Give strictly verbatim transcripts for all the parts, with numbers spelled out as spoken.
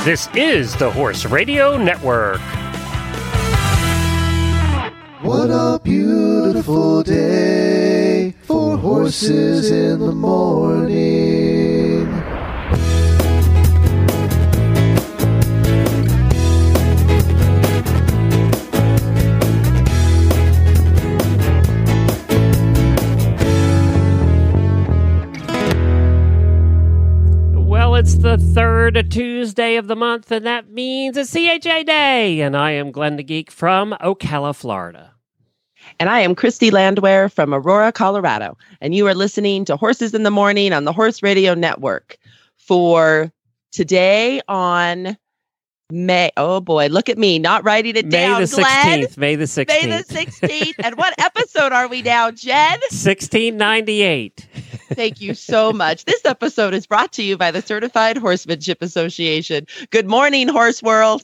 This is the Horse Radio Network. What a beautiful day for horses in the morning. Well, it's the third Tuesday of the month, and that means it's C H A Day. And I am Glenn the Geek from Ocala, Florida. And I am Christy Landwehr from Aurora, Colorado. And you are listening to Horses in the Morning on the Horse Radio Network for today on May. Oh, boy. Look at me. Not writing it May down, the sixteenth. Glenn. May the sixteenth. May the sixteenth. And what episode are we now, Jen? sixteen ninety-eight. Thank you so much. This episode is brought to you by the Certified Horsemanship Association. Good morning, Horse World.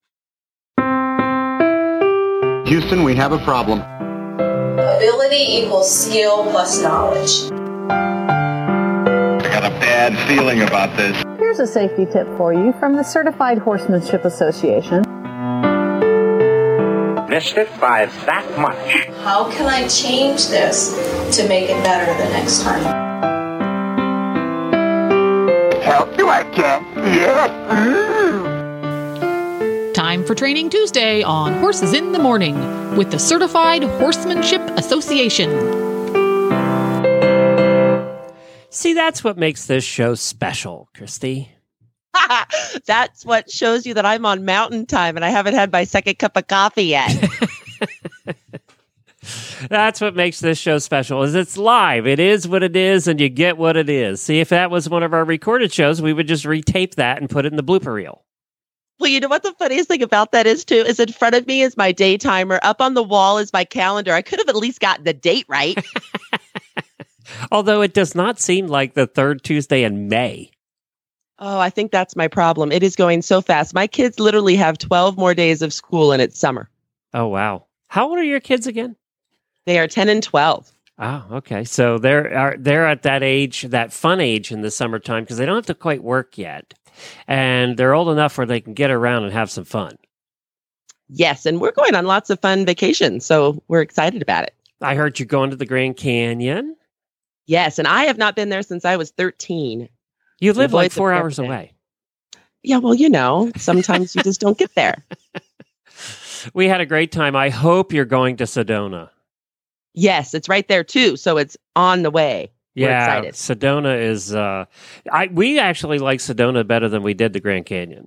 Houston, we have a problem. Ability equals skill plus knowledge. I got a bad feeling about this. Here's a safety tip for you from the Certified Horsemanship Association. Missed it by that much. How can I change this to make it better the next time? Help you, I can. Yes. Mm. Time for Training Tuesday on Horses in the Morning with the Certified Horsemanship Association. See, that's what makes this show special, Christy. That's what shows you that I'm on mountain time and I haven't had my second cup of coffee yet. That's what makes this show special, is it's live. It is what it is, and you get what it is. See, if that was one of our recorded shows, we would just retape that and put it in the blooper reel. Well, you know what the funniest thing about that is, too, is in front of me is my day timer. Up on the wall is my calendar. I could have at least gotten the date right. Although it does not seem like the third Tuesday in May. Oh, I think that's my problem. It is going so fast. My kids literally have twelve more days of school, and it's summer. Oh, wow. How old are your kids again? They are ten and twelve. Oh, okay. So they're are, they're at that age, that fun age in the summertime, because they don't have to quite work yet. And they're old enough where they can get around and have some fun. Yes, and we're going on lots of fun vacations, so we're excited about it. I heard you're going to the Grand Canyon. Yes, and I have not been there since I was thirteen. You live like four hours away. Yeah, well, you know, sometimes you just don't get there. We had a great time. I hope you're going to Sedona. Yes, it's right there too, so it's on the way. We're yeah, excited. Sedona is. Uh, I we actually like Sedona better than we did the Grand Canyon,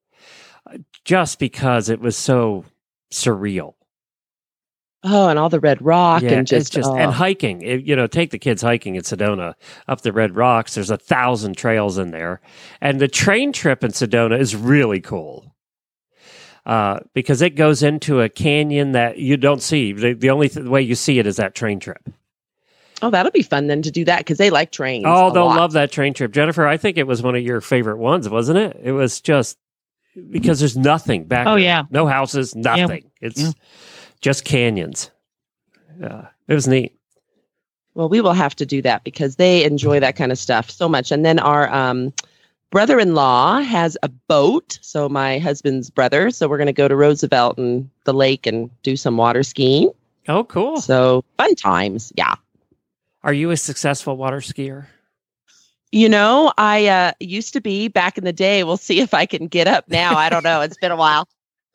just because it was so surreal. Oh, and all the red rock yeah, and just, it's just oh. and hiking. It, you know, take the kids hiking in Sedona up the red rocks. There's a thousand trails in there, and the train trip in Sedona is really cool. Uh, because it goes into a canyon that you don't see. The, the only th- way you see it is that train trip. Oh, that'll be fun then to do that because they like trains. Oh, they'll lot. love that train trip. Jennifer, I think it was one of your favorite ones, wasn't it? It was just because there's nothing back Oh, there. yeah. No houses, nothing. Yeah. It's Yeah. just canyons. Yeah, it was neat. Well, we will have to do that because they enjoy that kind of stuff so much. And then our um, brother-in-law has a boat. So my husband's brother. So we're going to go to Roosevelt and the lake and do some water skiing. Oh, cool. So fun times. Yeah. Are you a successful water skier? You know, I uh, used to be back in the day. We'll see if I can get up now. I don't know. It's been a while.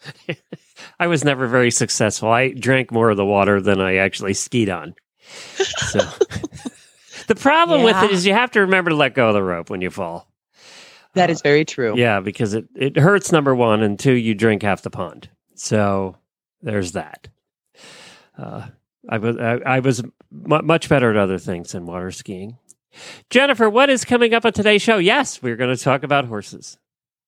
I was never very successful. I drank more of the water than I actually skied on. So the problem Yeah. with it is you have to remember to let go of the rope when you fall. That is very true. Yeah, because it, it hurts, number one, and two, you drink half the pond. So there's that. Uh, I was I, I was m- much better at other things than water skiing. Jennifer, what is coming up on today's show? Yes, we're going to talk about horses.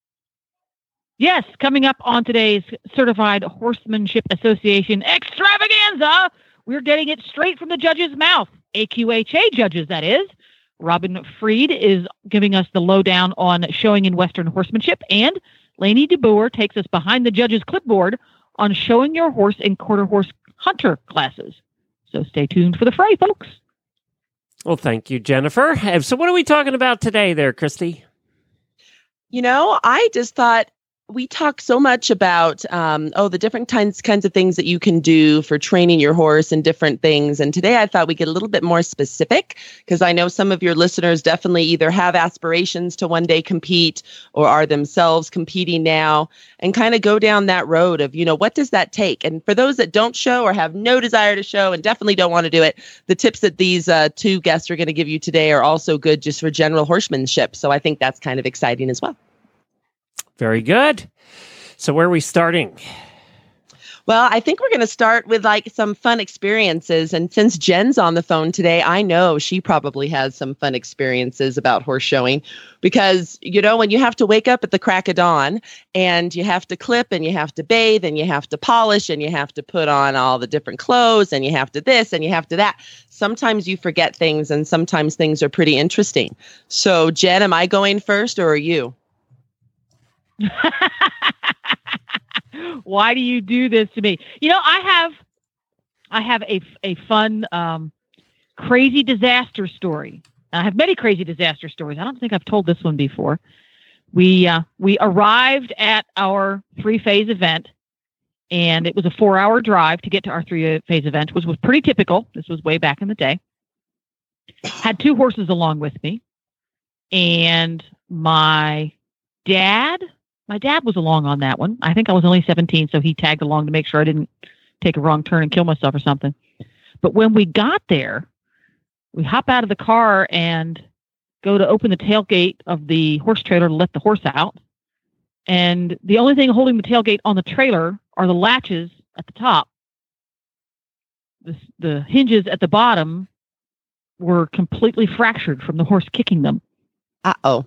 Yes, coming up on today's Certified Horsemanship Association extravaganza, we're getting it straight from the judge's mouth. A Q H A judges, that is. Robin Freed is giving us the lowdown on showing in Western horsemanship, and Lainey DeBoer takes us behind the judge's clipboard on showing your horse in quarter horse hunter classes. So stay tuned for the fray, folks. Well, thank you, Jennifer. So what are we talking about today there, Christy? You know, I just thought we talk so much about, um, oh, the different kinds, kinds of things that you can do for training your horse and different things. And today I thought we'd get a little bit more specific because I know some of your listeners definitely either have aspirations to one day compete or are themselves competing now and kind of go down that road of, you know, what does that take? And for those that don't show or have no desire to show and definitely don't want to do it, the tips that these uh, two guests are going to give you today are also good just for general horsemanship. So I think that's kind of exciting as well. Very good. So where are we starting? Well, I think we're going to start with like some fun experiences. And since Jen's on the phone today, I know she probably has some fun experiences about horse showing because, you know, when you have to wake up at the crack of dawn and you have to clip and you have to bathe and you have to polish and you have to put on all the different clothes and you have to this and you have to that, sometimes you forget things and sometimes things are pretty interesting. So, Jen, am I going first or are you? Why do you do this to me? You know, I have, I have a a fun, um, crazy disaster story. I have many crazy disaster stories. I don't think I've told this one before. We uh, we arrived at our three phase event, and it was a four hour drive to get to our three phase event, which was pretty typical. This was way back in the day. Had two horses along with me, and my dad. My dad was along on that one. I think I was only seventeen, so he tagged along to make sure I didn't take a wrong turn and kill myself or something. But when we got there, we hop out of the car and go to open the tailgate of the horse trailer to let the horse out. And the only thing holding the tailgate on the trailer are the latches at the top. The, the hinges at the bottom were completely fractured from the horse kicking them. Uh-oh.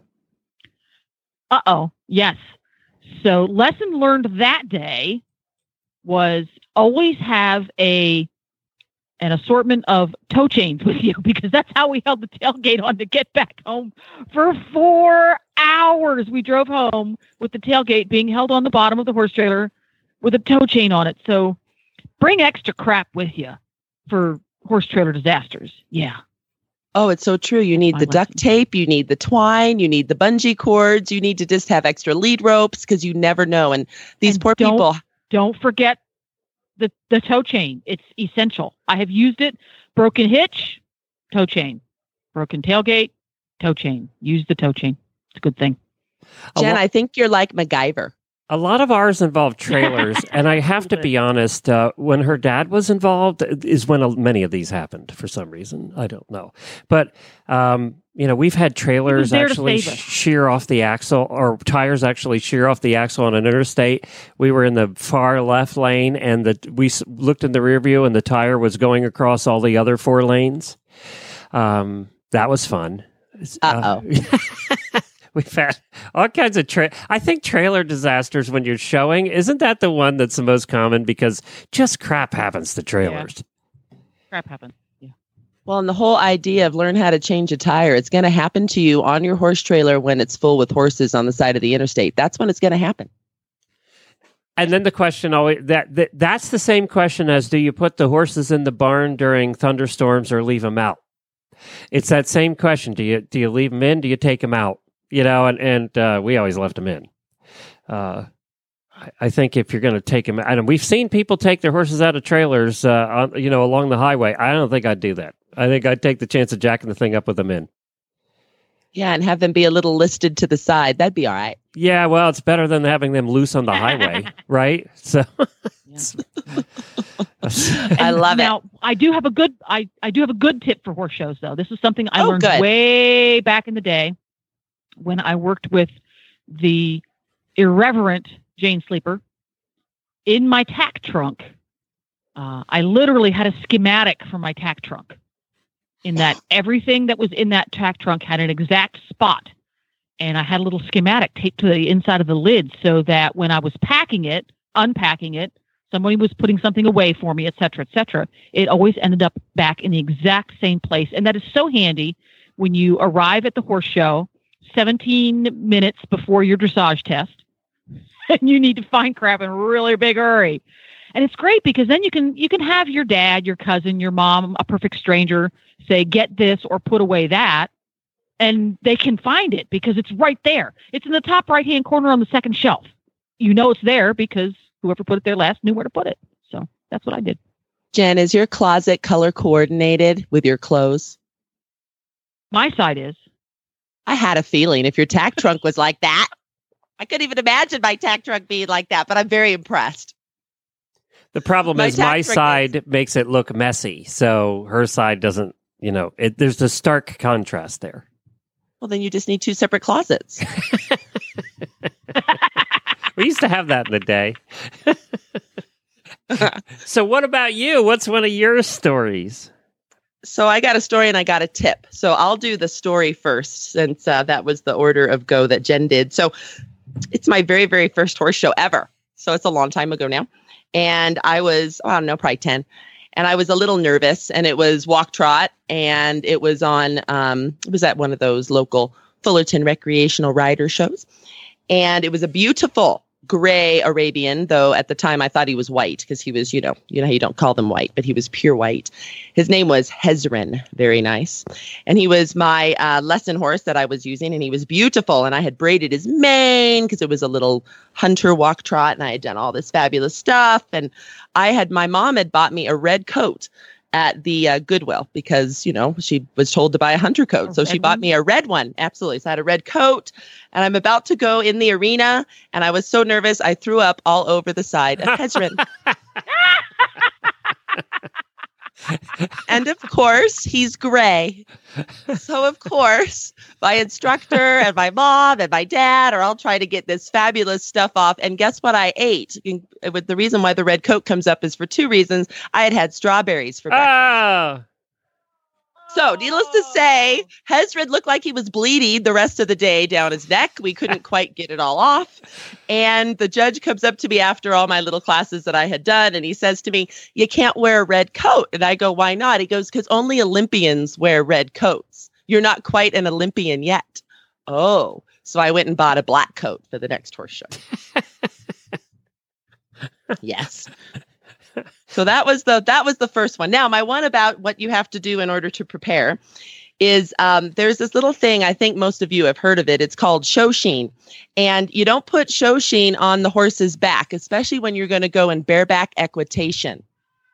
Uh-oh. Yes. So lesson learned that day was always have a an assortment of toe chains with you because that's how we held the tailgate on to get back home. For four hours we drove home with the tailgate being held on the bottom of the horse trailer with a toe chain on it. So bring extra crap with you for horse trailer disasters. Yeah. Oh, it's so true. You need My the lesson. duct tape, you need the twine, you need the bungee cords, you need to just have extra lead ropes because you never know. And these And poor don't- people. Don't forget the, the toe chain. It's essential. I have used it. Broken hitch, toe chain. Broken tailgate, toe chain. Use the toe chain. It's a good thing. Jen, lo- I think you're like MacGyver. A lot of ours involve trailers, and I have to be honest, uh, when her dad was involved is when a, many of these happened for some reason. I don't know. But, um, you know, we've had trailers there to actually save us. shear off the axle, or tires actually shear off the axle on an interstate. We were in the far left lane, and the, we s- looked in the rear view, and the tire was going across all the other four lanes. Um, that was fun. Uh-oh. Uh, We've had all kinds of tra- I think trailer disasters when you're showing, isn't that the one that's the most common because just crap happens to trailers. Crap happened. Yeah. Well, and the whole idea of learn how to change a tire, it's going to happen to you on your horse trailer when it's full with horses on the side of the interstate. That's when it's going to happen. And then the question always that, that that's the same question as do you put the horses in the barn during thunderstorms or leave them out? It's that same question. Do you do you leave them in? Do you take them out? You know, and, and uh, we always left them in. Uh, I, I think if you're going to take them, and we've seen people take their horses out of trailers, uh, on, you know, along the highway. I don't think I'd do that. I think I'd take the chance of jacking the thing up with them in. Yeah, and have them be a little listed to the side. That'd be all right. Yeah, well, it's better than having them loose on the highway, right? So, I love now, it. I do have a good I, I do have a good tip for horse shows though. This is something I Oh, learned good. way back in the day when I worked with the irreverent Jane Sleeper. In my tack trunk, uh, I literally had a schematic for my tack trunk. In that everything that was in that tack trunk had an exact spot. And I had a little schematic taped to the inside of the lid so that when I was packing it, unpacking it, somebody was putting something away for me, et cetera, et cetera. It always ended up back in the exact same place. And that is so handy when you arrive at the horse show seventeen minutes before your dressage test and you need to find crap in a really big hurry. And it's great because then you can you can have your dad, your cousin, your mom, a perfect stranger say, get this or put away that. And they can find it because it's right there. It's in the top right-hand corner on the second shelf. you know it's there because whoever put it there last knew where to put it. So that's what I did. Jen, is your closet color coordinated with your clothes? My side is. I had a feeling if your tack trunk was like that. I couldn't even imagine my tack trunk being like that, but I'm very impressed. The problem My is my tack trunk side makes it look messy, so her side doesn't, you know, it, there's a stark contrast there. Well, then you just need two separate closets. We used to have that in the day. So what about you? What's one of your stories? So I got a story and I got a tip. So I'll do the story first, since uh, that was the order of go that Jen did. So it's my very, very first horse show ever. So it's a long time ago now. And I was, oh, I don't know, probably ten. And I was a little nervous, and it was walk trot, and it was on, um, it was at one of those local Fullerton recreational rider shows. And it was a beautiful gray Arabian, though at the time I thought he was white because he was, you know, you know, you don't call them white, but he was pure white. His name was Hezron. Very nice. And he was my uh, lesson horse that I was using, and he was beautiful. And I had braided his mane because it was a little hunter walk trot, and I had done all this fabulous stuff. And I had, my mom had bought me a red coat at the uh, Goodwill because, you know, she was told to buy a hunter coat. A so she red bought one? me a red one. Absolutely. So I had a red coat, and I'm about to go in the arena, and I was so nervous I threw up all over the side of Hezron. And of course, he's gray. So of course, my instructor and my mom and my dad are all trying to get this fabulous stuff off. And guess what I ate? With the reason why the red coat comes up is for two reasons. I had had strawberries for breakfast. Oh, So, needless to say, Hezron looked like he was bleeding the rest of the day down his neck. We couldn't quite get it all off. And the judge comes up to me after all my little classes that I had done, and he says to me, "You can't wear a red coat." And I go, "Why not?" He goes, "Because only Olympians wear red coats. You're not quite an Olympian yet." Oh, so I went and bought a black coat for the next horse show. Yes. So that was the that was the first one. Now, my one about what you have to do in order to prepare is um, there's this little thing. I think most of you have heard of it. It's called show sheen. And you don't put show sheen on the horse's back, especially when you're going to go in bareback equitation.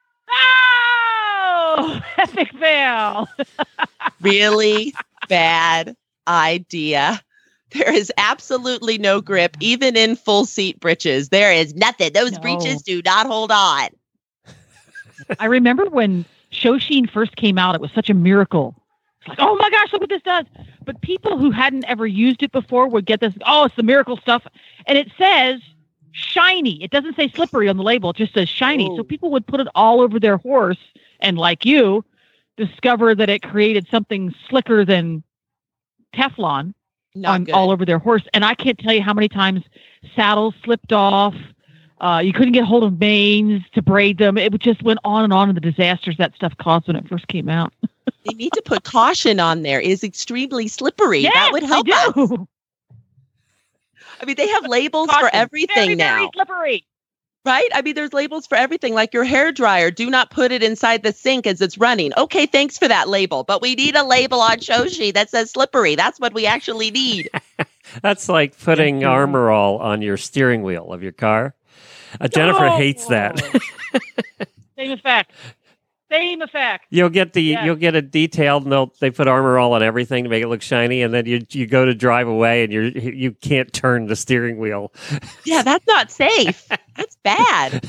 Oh, epic fail. Really bad idea. There is absolutely no grip, even in full seat breeches. There is nothing. Those No. breeches do not hold on. I remember when show sheen first came out, it was such a miracle. It's like, oh my gosh, look what this does. But people who hadn't ever used it before would get this, oh, it's the miracle stuff. And it says shiny. It doesn't say slippery on the label. It just says shiny. Oh. So people would put it all over their horse and, like you, discover that it created something slicker than Teflon Not on, good. all over their horse. And I can't tell you how many times saddles slipped off. Uh, you couldn't get hold of manes to braid them. It just went on and on, and the disasters that stuff caused when it first came out. They need to put caution on there. It is extremely slippery. Yes, that would help they us. do. I mean, they have labels Caution. for everything very, now, Very slippery. right? I mean, there's labels for everything, like your hair dryer. Do not put it inside the sink as it's running. Okay, thanks for that label. But we need a label on show sheet that says slippery. That's what we actually need. that's like putting Yes, Armor All on your steering wheel of your car. Uh, Jennifer Oh. hates that. Same effect. Same effect. You'll get the Yes. you'll get a detailed note. They put Armor All on everything to make it look shiny, and then you you go to drive away, and you you can't turn the steering wheel. Yeah, that's not safe. That's bad.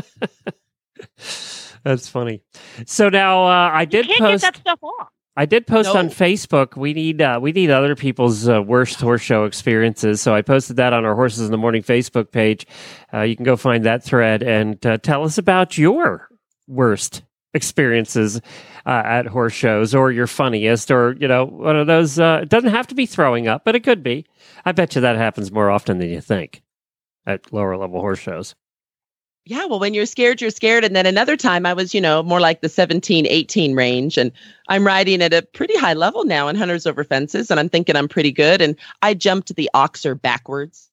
That's funny. So now uh, I You did can't post. get that stuff off. I did post No. on Facebook. We need uh, we need other people's uh, worst horse show experiences. So I posted that on our Horses in the Morning Facebook page. Uh, you can go find that thread and uh, tell us about your worst experiences uh, at horse shows, or your funniest, or you know, one of those. Uh, it doesn't have to be throwing up, but it could be. I bet you that happens more often than you think at lower level horse shows. Yeah, well, when you're scared, you're scared. And then another time I was, you know, more like the seventeen, eighteen range. And I'm riding at a pretty high level now in Hunters Over Fences. And I'm thinking I'm pretty good. And I jumped the oxer backwards.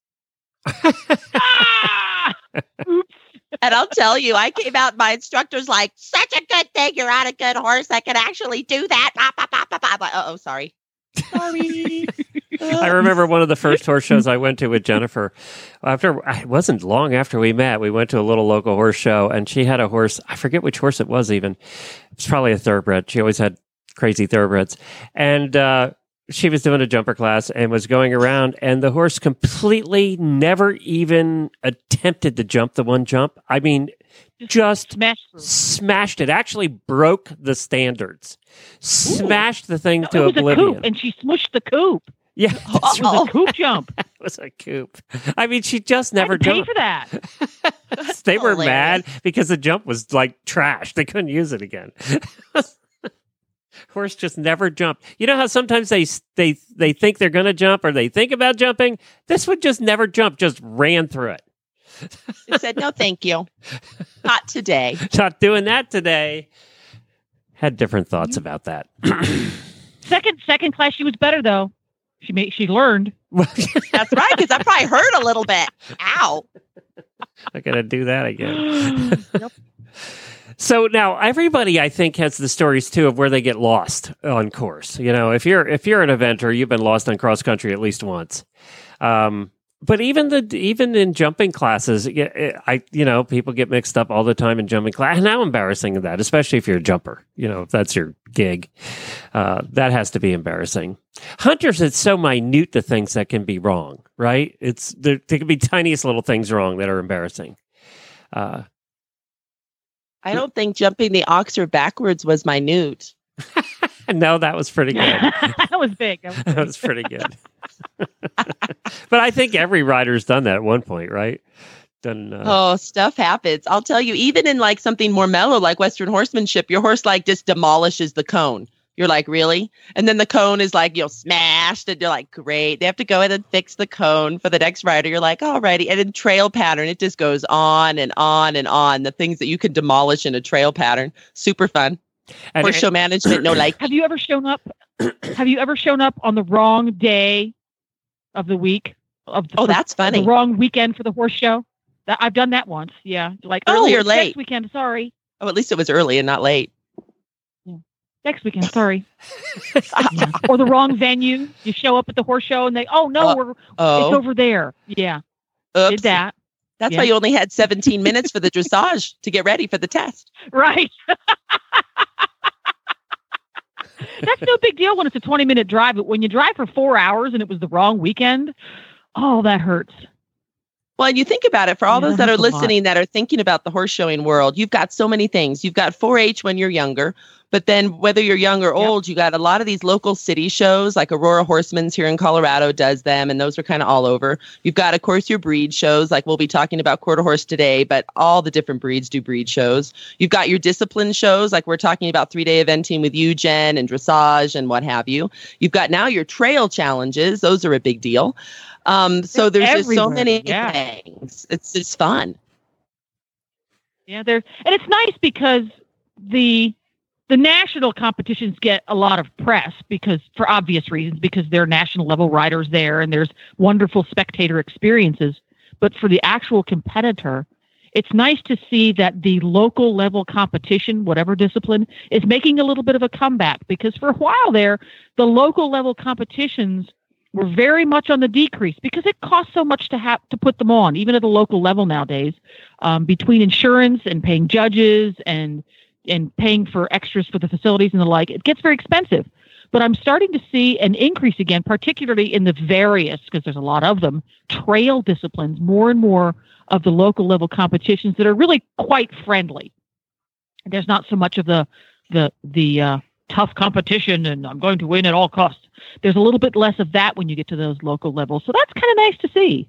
Ah! Oops. And I'll tell you, I came out, my instructor's like, such a good thing. You're on a good horse that can actually do that. Bah, bah, bah, bah, bah. I'm like, uh-oh, sorry. Sorry. I remember one of the first horse shows I went to with Jennifer. After it wasn't long after we met, we went to a little local horse show, and she had a horse. I forget which horse it was. Even it was probably a thoroughbred. She always had crazy thoroughbreds, and uh, she was doing a jumper class and was going around, and the horse completely never even attempted to jump the one jump. I mean, just smashed, smashed it. Actually broke the standards. Smashed Ooh. the thing No, to it was oblivion. A coop, and she smushed the coop. Yeah, It was a coop jump. it was a coop. I mean, she just never I had to pay jumped. for that. They were hilarious. mad because the jump was like trash. They couldn't use it again. Horse just never jumped. You know how sometimes they they they think they're going to jump or they think about jumping? This one just never jumped, just ran through it. It said, no, thank you. Not today. Not doing that today. Had different thoughts about that. Second second class, she was better though. She made she learned. That's right, because I probably hurt a little bit. Ow. I'm going to do that again. Yep. So now everybody, I think, has the stories too of where they get lost on course. You know, if you're if you're an eventer, you've been lost on cross country at least once. Um, but even the even in jumping classes, I you know people get mixed up all the time in jumping class. And how embarrassing is that, especially if you're a jumper. You know, if that's your gig, uh, that has to be embarrassing. Hunters, it's so minute the things that can be wrong, right? It's there, there can be tiniest little things wrong that are embarrassing. Uh, I don't think jumping the Oxford backwards was minute. No, that was pretty good. that was big. That was, That was pretty good. But I think every rider's done that at one point, right? Done. Uh, Oh, stuff happens. I'll tell you, even in like something more mellow, like Western horsemanship, your horse like just demolishes the cone. You're like, really? And then the cone is like, you know, smashed. And you're like, great. They have to go in and fix the cone for the next rider. You're like, alrighty. And in trail pattern, it just goes on and on and on. The things that you can demolish in a trail pattern. Super fun. and, Horse show management, no like. have you ever shown up? Have you ever shown up on the wrong day of the week? Of the, Oh, that's funny. The wrong weekend for the horse show. That, I've done that once. Yeah, like Early oh, or it's late? Next weekend. Sorry. Oh, at least it was early and not late. Next weekend, sorry. Yeah. Or the wrong venue. You show up at the horse show and they, oh no, Uh, we're Oh, it's over there. Yeah, oops. did that. That's Yeah. why you only had seventeen minutes for the dressage to get ready for the test. Right. That's no big deal when it's a twenty minute drive, but when you drive for four hours and it was the wrong weekend, oh, that hurts. Well, and you think about it, for all Yeah, those that are that's a lot. listening that are thinking about the horse showing world, you've got so many things. You've got four H when you're younger, but then whether you're young or old, you got a lot of these local city shows, like Aurora Horseman's here in Colorado does them, and those are kind of all over. You've got, of course, your breed shows, like we'll be talking about quarter horse today, but all the different breeds do breed shows. You've got your discipline shows, like we're talking about three-day eventing with you, Jen, and dressage and what have you. You've got now your trail challenges. Those are a big deal. Um, so They're there's just so everywhere, many yeah. things. It's just fun. Yeah, there, and it's nice because the the national competitions get a lot of press because, for obvious reasons, because they're national level riders there and there's wonderful spectator experiences. But for the actual competitor, it's nice to see that the local level competition, whatever discipline, is making a little bit of a comeback because for a while there, the local level competitions were very much on the decrease because it costs so much to have to put them on, even at the local level nowadays, um, between insurance and paying judges and and paying for extras for the facilities and the like. It gets very expensive. But I'm starting to see an increase again, particularly in the various, because there's a lot of them, trail disciplines, more and more of the local level competitions that are really quite friendly. There's not so much of the the the uh, tough competition and I'm going to win at all costs. There's a little bit less of that when you get to those local levels. So that's kind of nice to see.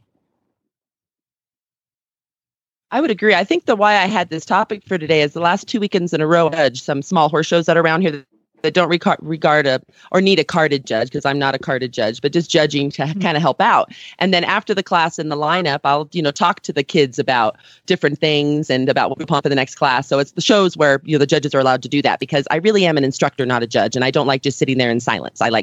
I would agree. I think the why I had this topic for today is the last two weekends in a row, I judged some small horse shows that are around here that, that don't reca- regard a or need a carded judge, because I'm not a carded judge, but just judging to kind of help out. And then after the class in the lineup, I'll, you know, talk to the kids about different things and about what we plan for the next class. So it's the shows where, you know, the judges are allowed to do that because I really am an instructor, not a judge. And I don't like just sitting there in silence. I like to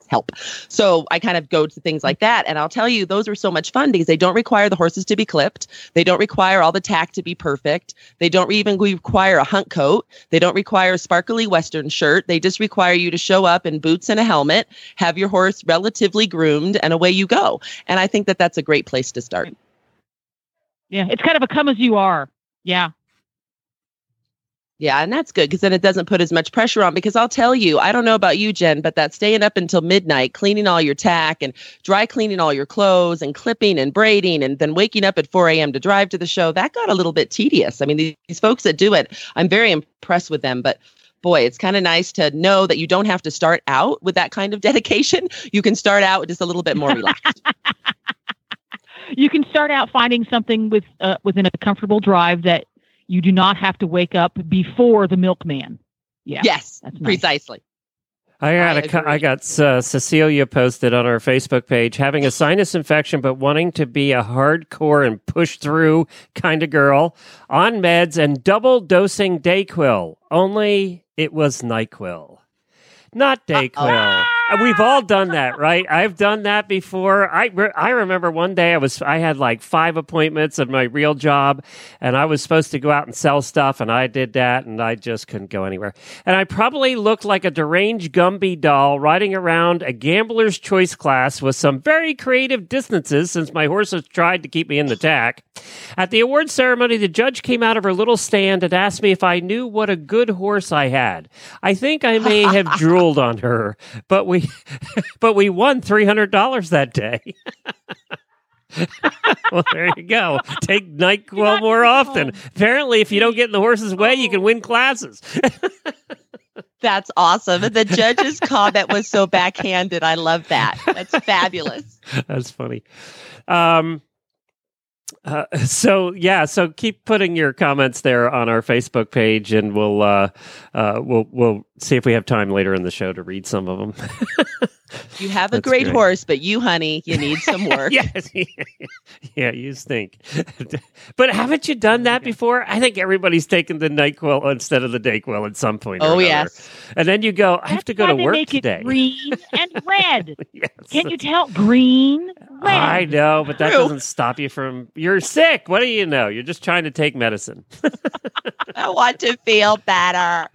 help. So I kind of go to things like that. And I'll tell you, those are so much fun because they don't require the horses to be clipped. They don't require all the tack to be perfect. They don't even require a hunt coat. They don't require a sparkly Western shirt. They just require you to show up in boots and a helmet, have your horse relatively groomed, and away you go. And I think that that's a great place to start. Yeah, it's kind of a come as you are. Yeah. Yeah, and that's good because then it doesn't put as much pressure on. Because I'll tell you, I don't know about you, Jen, but that staying up until midnight, cleaning all your tack and dry cleaning all your clothes and clipping and braiding and then waking up at four a.m. to drive to the show, that got a little bit tedious. I mean, these, these folks that do it, I'm very impressed with them. But boy, it's kind of nice to know that you don't have to start out with that kind of dedication. You can start out just a little bit more relaxed. You can start out finding something with uh, within a comfortable drive that you do not have to wake up before the milkman. Yeah. Yes, that's nice. Precisely. I got I a, co- agree. I got uh, Cecilia posted on our Facebook page having a sinus infection, but wanting to be a hardcore and push through kind of girl on meds and double dosing Dayquil. Only it was NyQuil, not Dayquil. We've all done that, right? I've done that before. I, re- I remember one day I was I had like five appointments at my real job, and I was supposed to go out and sell stuff, and I did that, and I just couldn't go anywhere. And I probably looked like a deranged Gumby doll riding around a gambler's choice class with some very creative distances since my horses tried to keep me in the tack. At the award ceremony, the judge came out of her little stand and asked me if I knew what a good horse I had. I think I may have drooled on her, but we but we won three hundred dollars that day. Well, there you go. Take NyQuil more often. Apparently, if you don't get in the horse's way, you can win classes. That's awesome. And the judge's comment was so backhanded. I love that. That's fabulous. That's funny. Um, uh, so yeah, so keep putting your comments there on our Facebook page, and we'll uh, uh, we'll we'll see if we have time later in the show to read some of them. You have a That's great, great horse, but you, honey, you need some work. Yes. Yeah, you stink. But haven't you done that before? I think everybody's taken the NyQuil instead of the Dayquil at some point. Or Oh, another. yes. And then you go, I have That's to go why to they work make today. It green and red. Yes. Can you tell? Green, red. I know, but that True. doesn't stop you from. You're sick. What do you know? You're just trying to take medicine. I want to feel better.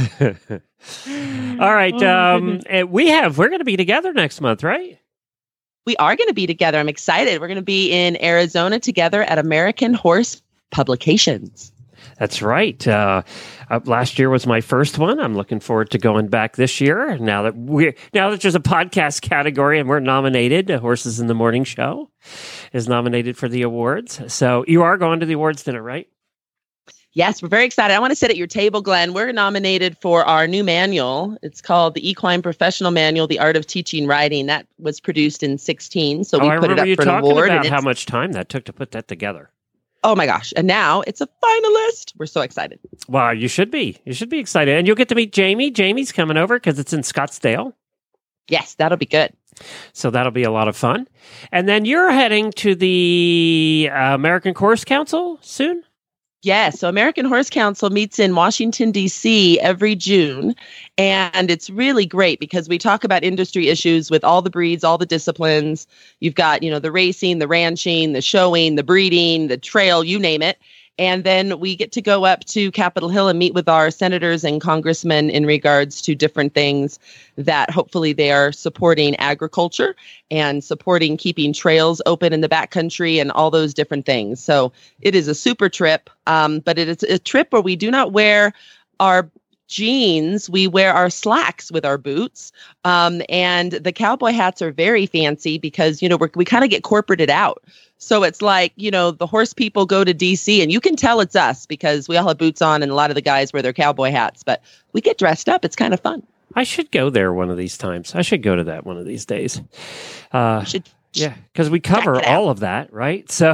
All right. Oh, my um, goodness. and we have. We're going to be together next month, right? We are going to be together. I'm excited. We're going to be in Arizona together at American Horse Publications. That's right. Uh, uh, last year was my first one. I'm looking forward to going back this year. Now that we now that there's a podcast category and we're nominated, uh, Horses in the Morning Show is nominated for the awards. So you are going to the awards dinner, right? Yes, we're very excited. I want to sit at your table, Glenn. We're nominated for our new manual. It's called the Equine Professional Manual, The Art of Teaching Riding. That was produced in sixteen. So oh, we I put it remember up you for an talking award. about and how it's- much time that took to put that together. Oh my gosh. And now it's a finalist. We're so excited. Wow, you should be. You should be excited. And you'll get to meet Jamie. Jamie's coming over because it's in Scottsdale. Yes, that'll be good. So that'll be a lot of fun. And then you're heading to the uh, American Horse Council soon? Yes. So American Horse Council meets in Washington, D C every June. And it's really great because we talk about industry issues with all the breeds, all the disciplines. You've got, you know, the racing, the ranching, the showing, the breeding, the trail, you name it. And then we get to go up to Capitol Hill and meet with our senators and congressmen in regards to different things that hopefully they are supporting agriculture and supporting keeping trails open in the backcountry and all those different things. So it is a super trip, um, but it is a trip where we do not wear our jeans. We wear our slacks with our boots. Um, and the cowboy hats are very fancy because, you know, we're, we kind of get corporated out. So it's like, you know, the horse people go to D C and you can tell it's us because we all have boots on and a lot of the guys wear their cowboy hats, but we get dressed up. It's kind of fun. I should go there one of these times. I should go to that one of these days. Uh, You should yeah, because we cover check it out. all of that, right? So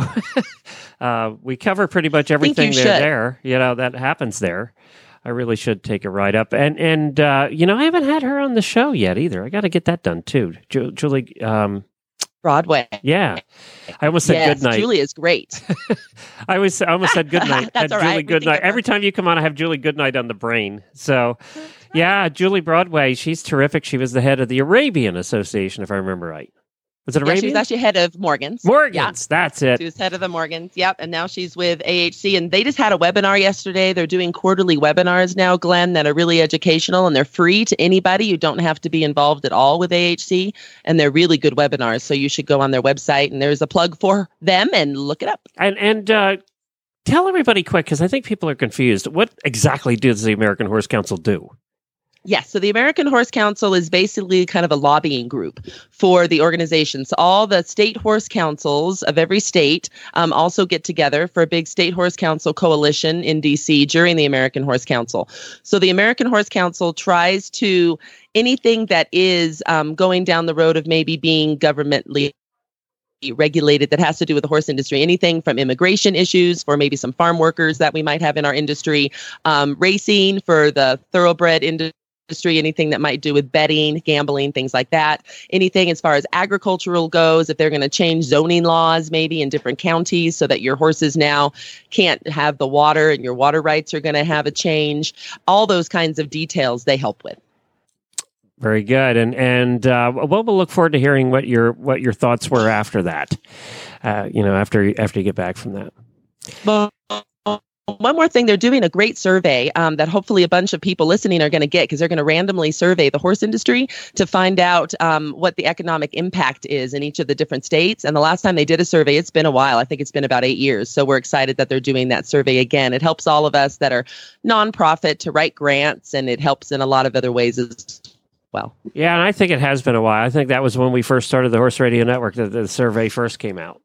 uh, we cover pretty much everything you there, should. there, you know, that happens there. I really should take a ride up. And, and uh, you know, I haven't had her on the show yet either. I got to get that done too. Ju- Julie, um, Broadway. Yeah. I almost said yes, good night. Julie is great. I was I almost said good night. That's Had all Julie right. Goodnight. Every time you come on, I have Julie Goodnight on the brain. So, yeah, Julie Broadway, she's terrific. She was the head of the Arabian Association, if I remember right. Was it Yeah, Arabian? she was actually head of Morgan's. Morgan's, Yeah. that's it. She was head of the Morgan's. Yep. And now she's with A H C. And they just had a webinar yesterday. They're doing quarterly webinars now, Glenn, that are really educational, and they're free to anybody. You don't have to be involved at all with A H C. And they're really good webinars. So you should go on their website, and there's a plug for them, and look it up. And and uh, tell everybody quick, because I think people are confused. What exactly does the American Horse Council do? Yes. So the American Horse Council is basically kind of a lobbying group for the organization. So all the state horse councils of every state um, also get together for a big state horse council coalition in D C during the American Horse Council. So the American Horse Council tries to anything that is um, going down the road of maybe being governmentally regulated that has to do with the horse industry, anything from immigration issues for maybe some farm workers that we might have in our industry, um, racing for the thoroughbred industry, anything that might do with betting, gambling, things like that. Anything as far as agricultural goes, if they're going to change zoning laws maybe in different counties so that your horses now can't have the water and your water rights are going to have a change. All those kinds of details they help with. Very good, and and uh, well, we'll look forward to hearing what your what your thoughts were after that. Uh, you know, after after you get back from that. Well, one more thing, they're doing a great survey um, that hopefully a bunch of people listening are going to get, because they're going to randomly survey the horse industry to find out um, what the economic impact is in each of the different states. And the last time they did a survey, it's been a while. I think it's been about eight years. So we're excited that they're doing that survey again. It helps all of us that are nonprofit to write grants, and it helps in a lot of other ways as well. Yeah, and I think it has been a while. I think that was when we first started the Horse Radio Network that the survey first came out.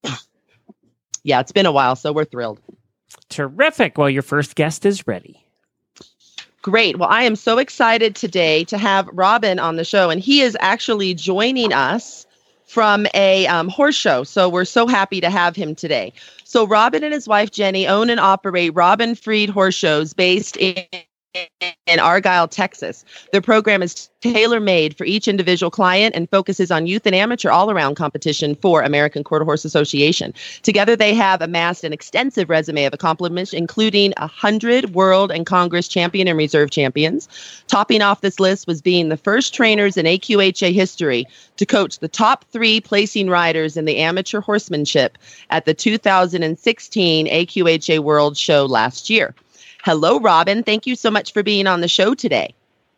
Yeah, it's been a while, so we're thrilled. Terrific. Well, your first guest is ready. Great. Well, I am so excited today to have Robin on the show, and he is actually joining us from a um, horse show. So we're so happy to have him today. So Robin and his wife, Jenny, own and operate Robin Freed Horse Shows based in in Argyle, Texas. Their program is tailor-made for each individual client and focuses on youth and amateur all-around competition for American Quarter Horse Association. Together, they have amassed an extensive resume of accomplishments, including one hundred World and Congress Champion and Reserve Champions. Topping off this list was being the first trainers in A Q H A history to coach the top three placing riders in the amateur horsemanship at the two thousand sixteen A Q H A World Show last year. Hello, Robin. Thank you so much for being on the show today.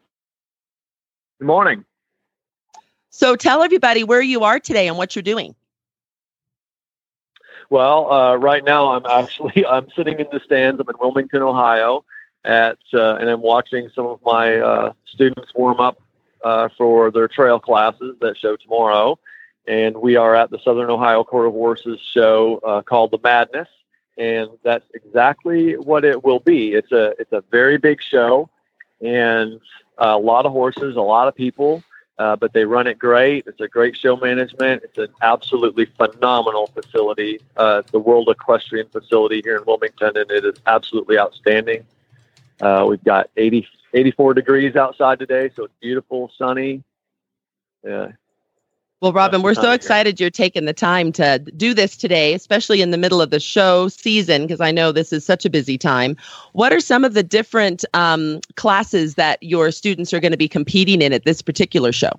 Good morning. So tell everybody where you are today and what you're doing. Well, uh, right now I'm actually I'm sitting in the stands. I'm in Wilmington, Ohio, at uh, and I'm watching some of my uh, students warm up uh, for their trail classes that show tomorrow. And we are at the Southern Ohio Quarter Horses show uh, called the Madness. And that's exactly what it will be. It's a it's a very big show, and a lot of horses, a lot of people, uh, but they run it great. It's a great show management. It's an absolutely phenomenal facility, uh, the World Equestrian Facility here in Wilmington, and it is absolutely outstanding. Uh, we've got eighty, eighty-four degrees outside today, so it's beautiful, sunny. Yeah. Well, Robin, we're so excited you're taking the time to do this today, especially in the middle of the show season, because I know this is such a busy time. What are some of the different um, classes that your students are going to be competing in at this particular show?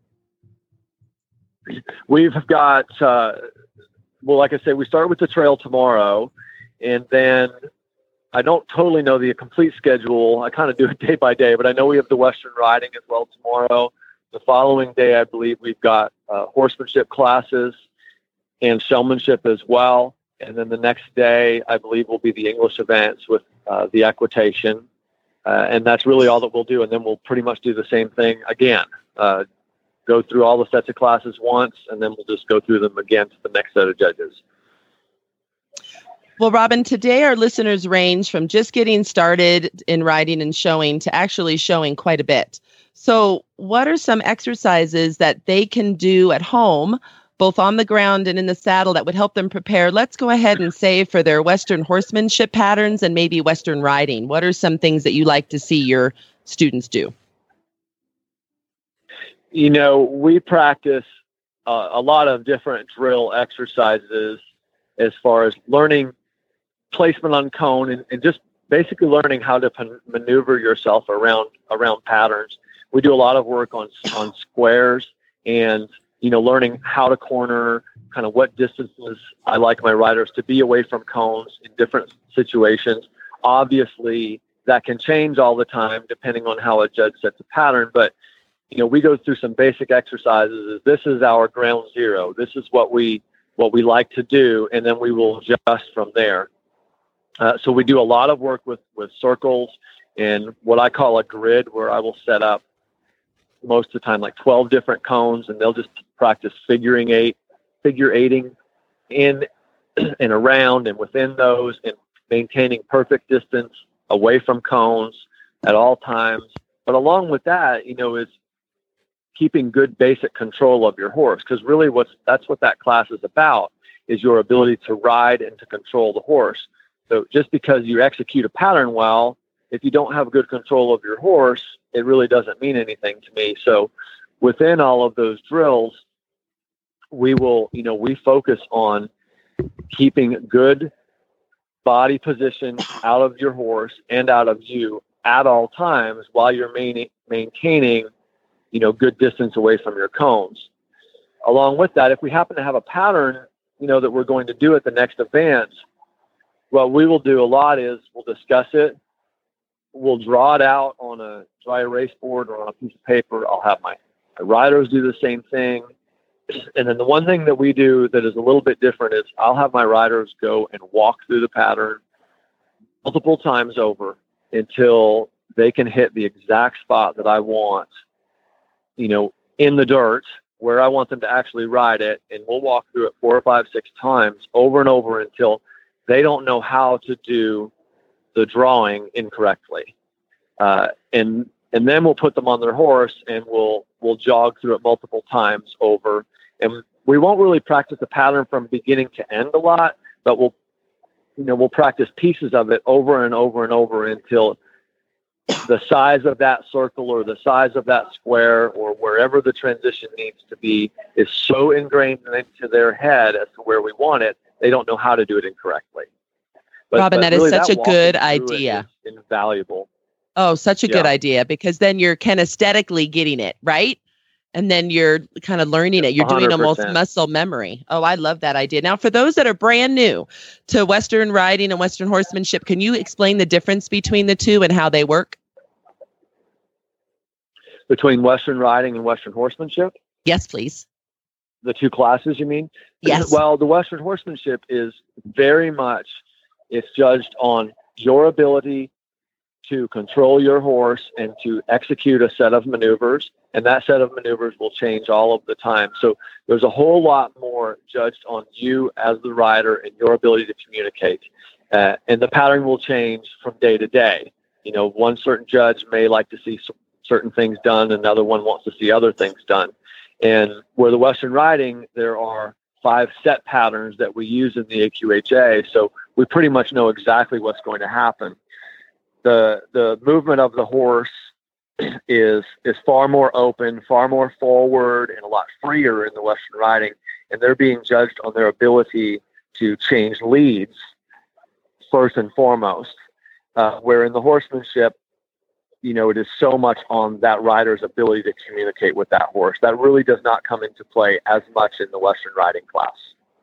We've got, uh, well, like I said, we start with the trail tomorrow, and then I don't totally know the complete schedule. I kind of do it day by day, but I know we have the Western riding as well tomorrow. The following day, I believe we've got uh, horsemanship classes and showmanship as well. And then the next day, I believe, will be the English events with uh, the equitation. Uh, and that's really all that we'll do. And then we'll pretty much do the same thing again. Uh, go through all the sets of classes once, and then we'll just go through them again to the next set of judges. Well, Robin, today our listeners range from just getting started in riding and showing to actually showing quite a bit. So what are some exercises that they can do at home, both on the ground and in the saddle, that would help them prepare? Let's go ahead and say for their Western horsemanship patterns and maybe Western riding. What are some things that you like to see your students do? You know, we practice uh, a lot of different drill exercises as far as learning placement on cone and, and just basically learning how to pan- maneuver yourself around around patterns. We do a lot of work on on squares and, you know, learning how to corner, kind of what distances I like my riders to be away from cones in different situations. Obviously, that can change all the time depending on how a judge sets a pattern. But, you know, we go through some basic exercises. This is our ground zero. This is what we what we like to do, and then we will adjust from there. Uh, so we do a lot of work with, with circles and what I call a grid, where I will set up most of the time like twelve different cones, and they'll just practice figuring eight, figure eighting in and around and within those, and maintaining perfect distance away from cones at all times. But along with that, you know, is keeping good basic control of your horse, because really what's that's what that class is about, is your ability to ride and to control the horse. So just because you execute a pattern well, if you don't have good control of your horse, it really doesn't mean anything to me. So within all of those drills, we will, you know, we focus on keeping good body position out of your horse and out of you at all times while you're main, maintaining, you know, good distance away from your cones. Along with that, if we happen to have a pattern, you know, that we're going to do at the next event, what we will do a lot is we'll discuss it. We'll draw it out on a dry erase board or on a piece of paper. I'll have my, my riders do the same thing. And then the one thing that we do that is a little bit different is I'll have my riders go and walk through the pattern multiple times over until they can hit the exact spot that I want, you know, in the dirt where I want them to actually ride it. And we'll walk through it four or five, six times over and over until they don't know how to do the drawing incorrectly. Uh, and, and then we'll put them on their horse and we'll, we'll jog through it multiple times over. And we won't really practice the pattern from beginning to end a lot, but we'll, you know, we'll practice pieces of it over and over and over until the size of that circle or the size of that square or wherever the transition needs to be is so ingrained into their head as to where we want it, they don't know how to do it incorrectly. But, Robin, but that really is such that a good walking through it idea. is invaluable. Oh, such a Yeah. good idea, because then you're kinesthetically getting it, right? And then you're kind of learning it. You're doing one hundred almost percent. muscle memory. Oh, I love that idea. Now, for those that are brand new to Western riding and Western horsemanship, can you explain the difference between the two and how they work? Between Western riding and Western horsemanship? Yes, please. The two classes, you mean? Yes. Well, the Western horsemanship is very much, it's judged on your ability to control your horse and to execute a set of maneuvers. And that set of maneuvers will change all of the time. So there's a whole lot more judged on you as the rider and your ability to communicate. Uh, and the pattern will change from day to day. You know, one certain judge may like to see some certain things done, another one wants to see other things done. And where the Western riding, there are five set patterns that we use in the A Q H A, so we pretty much know exactly what's going to happen. The the movement of the horse is is far more open, far more forward, and a lot freer in the Western riding, and they're being judged on their ability to change leads first and foremost. Uh, where in the horsemanship, you know, it is so much on that rider's ability to communicate with that horse. That really does not come into play as much in the Western riding class.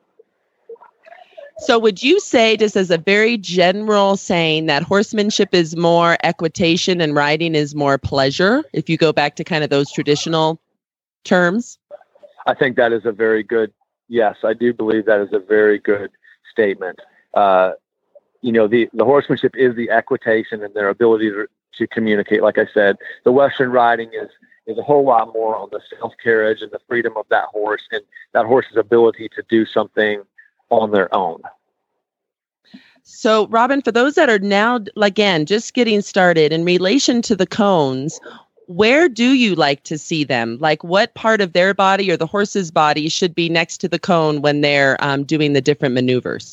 So would you say, just as a very general saying, that horsemanship is more equitation and riding is more pleasure, if you go back to kind of those traditional terms? I think that is a very good, yes, I do believe that is a very good statement. Uh, you know, the, the horsemanship is the equitation and their ability to, to communicate. Like I said, the Western riding is, is a whole lot more on the self-carriage and the freedom of that horse and that horse's ability to do something on their own. So, Robin, for those that are now, again, just getting started in relation to the cones, where do you like to see them? Like, what part of their body or the horse's body should be next to the cone when they're um, doing the different maneuvers?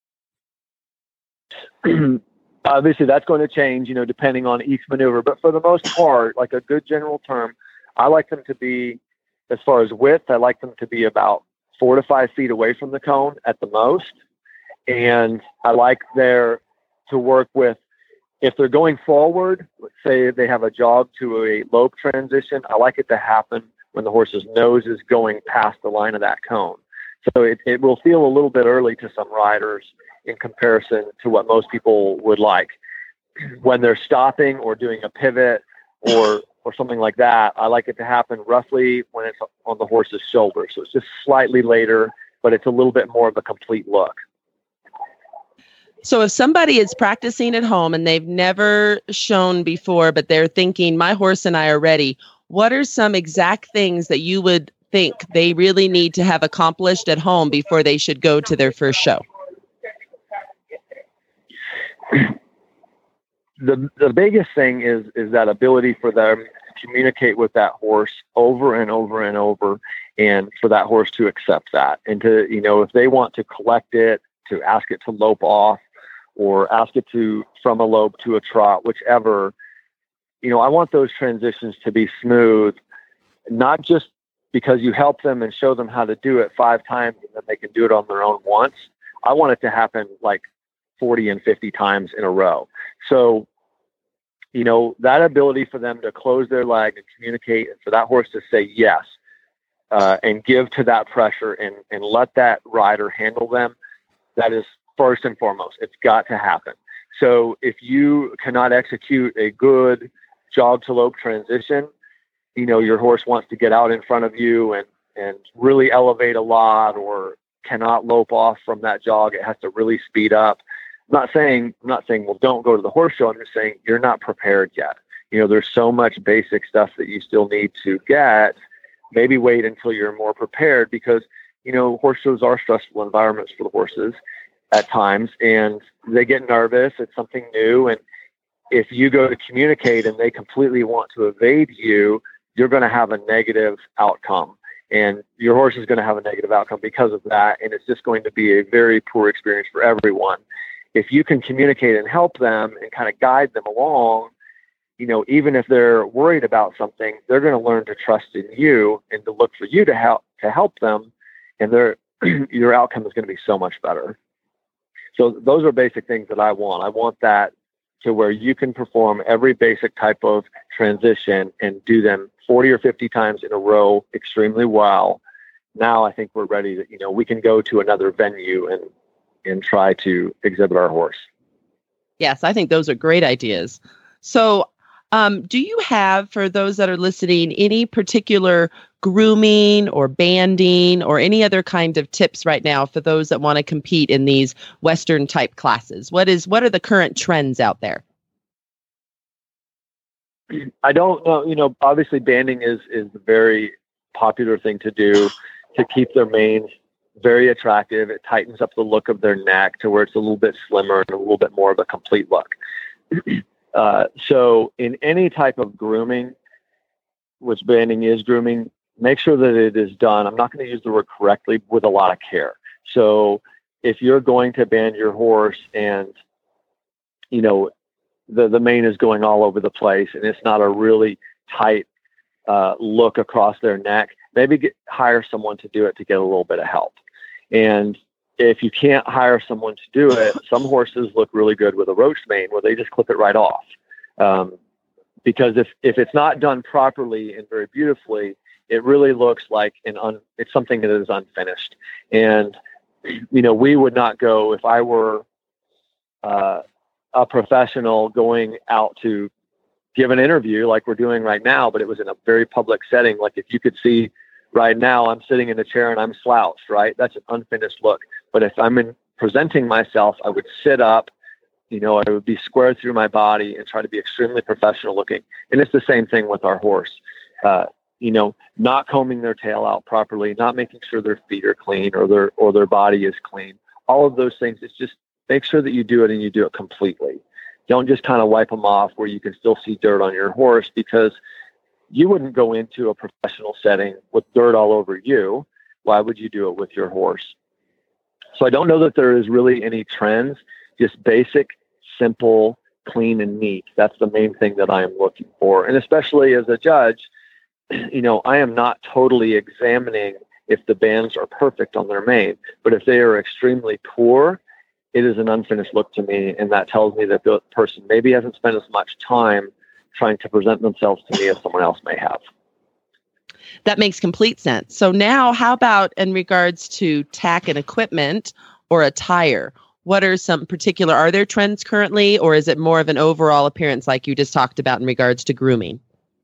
Obviously, that's going to change, you know, depending on each maneuver. But for the most part, like a good general term, I like them to be as far as width, I like them to be about four to five feet away from the cone at the most. And I like there to work with, if they're going forward, let's say they have a jog to a lope transition, I like it to happen when the horse's nose is going past the line of that cone. So it, it will feel a little bit early to some riders in comparison to what most people would like. When they're stopping or doing a pivot or or something like that, I like it to happen roughly when it's on the horse's shoulder. So it's just slightly later, but it's a little bit more of a complete look. So if somebody is practicing at home and they've never shown before, but they're thinking, my horse and I are ready, what are some exact things that you would think they really need to have accomplished at home before they should go to their first show? The the biggest thing is is that ability for them to communicate with that horse over and over and over, and for that horse to accept that, and to, you know, if they want to collect it, to ask it to lope off, or ask it to from a lope to a trot, whichever, you know, I want those transitions to be smooth, not just because you help them and show them how to do it five times and then they can do it on their own once. I want it to happen like forty and fifty times in a row. So, you know, that ability for them to close their leg and communicate, and for that horse to say yes, uh, and give to that pressure, and, and let that rider handle them, that is first and foremost. It's got to happen. So if you cannot execute a good jog to lope transition, you know, your horse wants to get out in front of you and, and really elevate a lot, or cannot lope off from that jog, it has to really speed up. I'm not saying, I'm not saying, well, don't go to the horse show. I'm just saying you're not prepared yet. You know, there's so much basic stuff that you still need to get. Maybe wait until you're more prepared, because, you know, horse shows are stressful environments for the horses at times, and they get nervous. It's something new. And if you go to communicate and they completely want to evade you, you're going to have a negative outcome, and your horse is going to have a negative outcome because of that. And it's just going to be a very poor experience for everyone. If you can communicate and help them and kind of guide them along, you know, even if they're worried about something, they're going to learn to trust in you and to look for you to help, to help them. And their, your outcome is going to be so much better. So those are basic things that I want. I want that to where you can perform every basic type of transition and do them forty or fifty times in a row extremely well. Now I think we're ready to, you know, we can go to another venue and, and try to exhibit our horse. Yes, I think those are great ideas. So um, do you have, for those that are listening, any particular grooming or banding or any other kind of tips right now for those that want to compete in these Western type classes? What is, what are the current trends out there? I don't know. You know, obviously banding is, is a very popular thing to do to keep their manes very attractive. It tightens up the look of their neck to where it's a little bit slimmer and a little bit more of a complete look. Uh, so in any type of grooming, which banding is grooming, make sure that it is done. I'm not going to use the word correctly, with a lot of care. So if you're going to band your horse and, you know, the, the mane is going all over the place and it's not a really tight uh, look across their neck, maybe get, hire someone to do it to get a little bit of help. And if you can't hire someone to do it, some horses look really good with a roached mane where they just clip it right off. Um, because if, if it's not done properly and very beautifully, it really looks like an un, it's something that is unfinished. And, you know, we would not go, if I were uh, a professional going out to give an interview like we're doing right now, but it was in a very public setting. Like if you could see right now, I'm sitting in a chair and I'm slouched, right? That's an unfinished look. But if I'm in presenting myself, I would sit up, you know, I would be square through my body and try to be extremely professional looking. And it's the same thing with our horse. Uh, you know, not combing their tail out properly, not making sure their feet are clean or their, or their body is clean. All of those things. It's just make sure that you do it and you do it completely. Don't just kind of wipe them off where you can still see dirt on your horse, because you wouldn't go into a professional setting with dirt all over you. Why would you do it with your horse? So I don't know that there is really any trends, just basic, simple, clean, and neat. That's the main thing that I am looking for. And especially as a judge, you know, I am not totally examining if the bands are perfect on their mane, but if they are extremely poor, it is an unfinished look to me. And that tells me that the person maybe hasn't spent as much time trying to present themselves to me as someone else may have. That makes complete sense. So now how about in regards to tack and equipment or attire? What are some particular, are there trends currently, or is it more of an overall appearance like you just talked about in regards to grooming?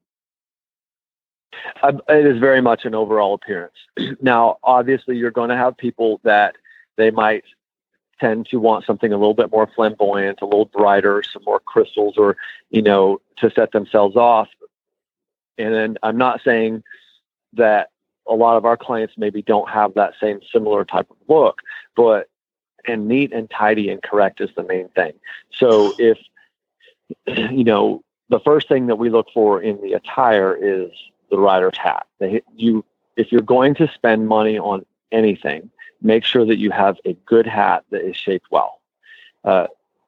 Uh, it is very much an overall appearance. Now, obviously, you're going to have people that they might tend to want something a little bit more flamboyant, a little brighter, some more crystals, or, you know, to set themselves off. And then I'm not saying that a lot of our clients maybe don't have that same similar type of look, but and neat and tidy and correct is the main thing. So if, you know, the first thing that we look for in the attire is the rider's hat. They, you, if you're going to spend money on anything, make sure that you have a good hat that is shaped well. Uh,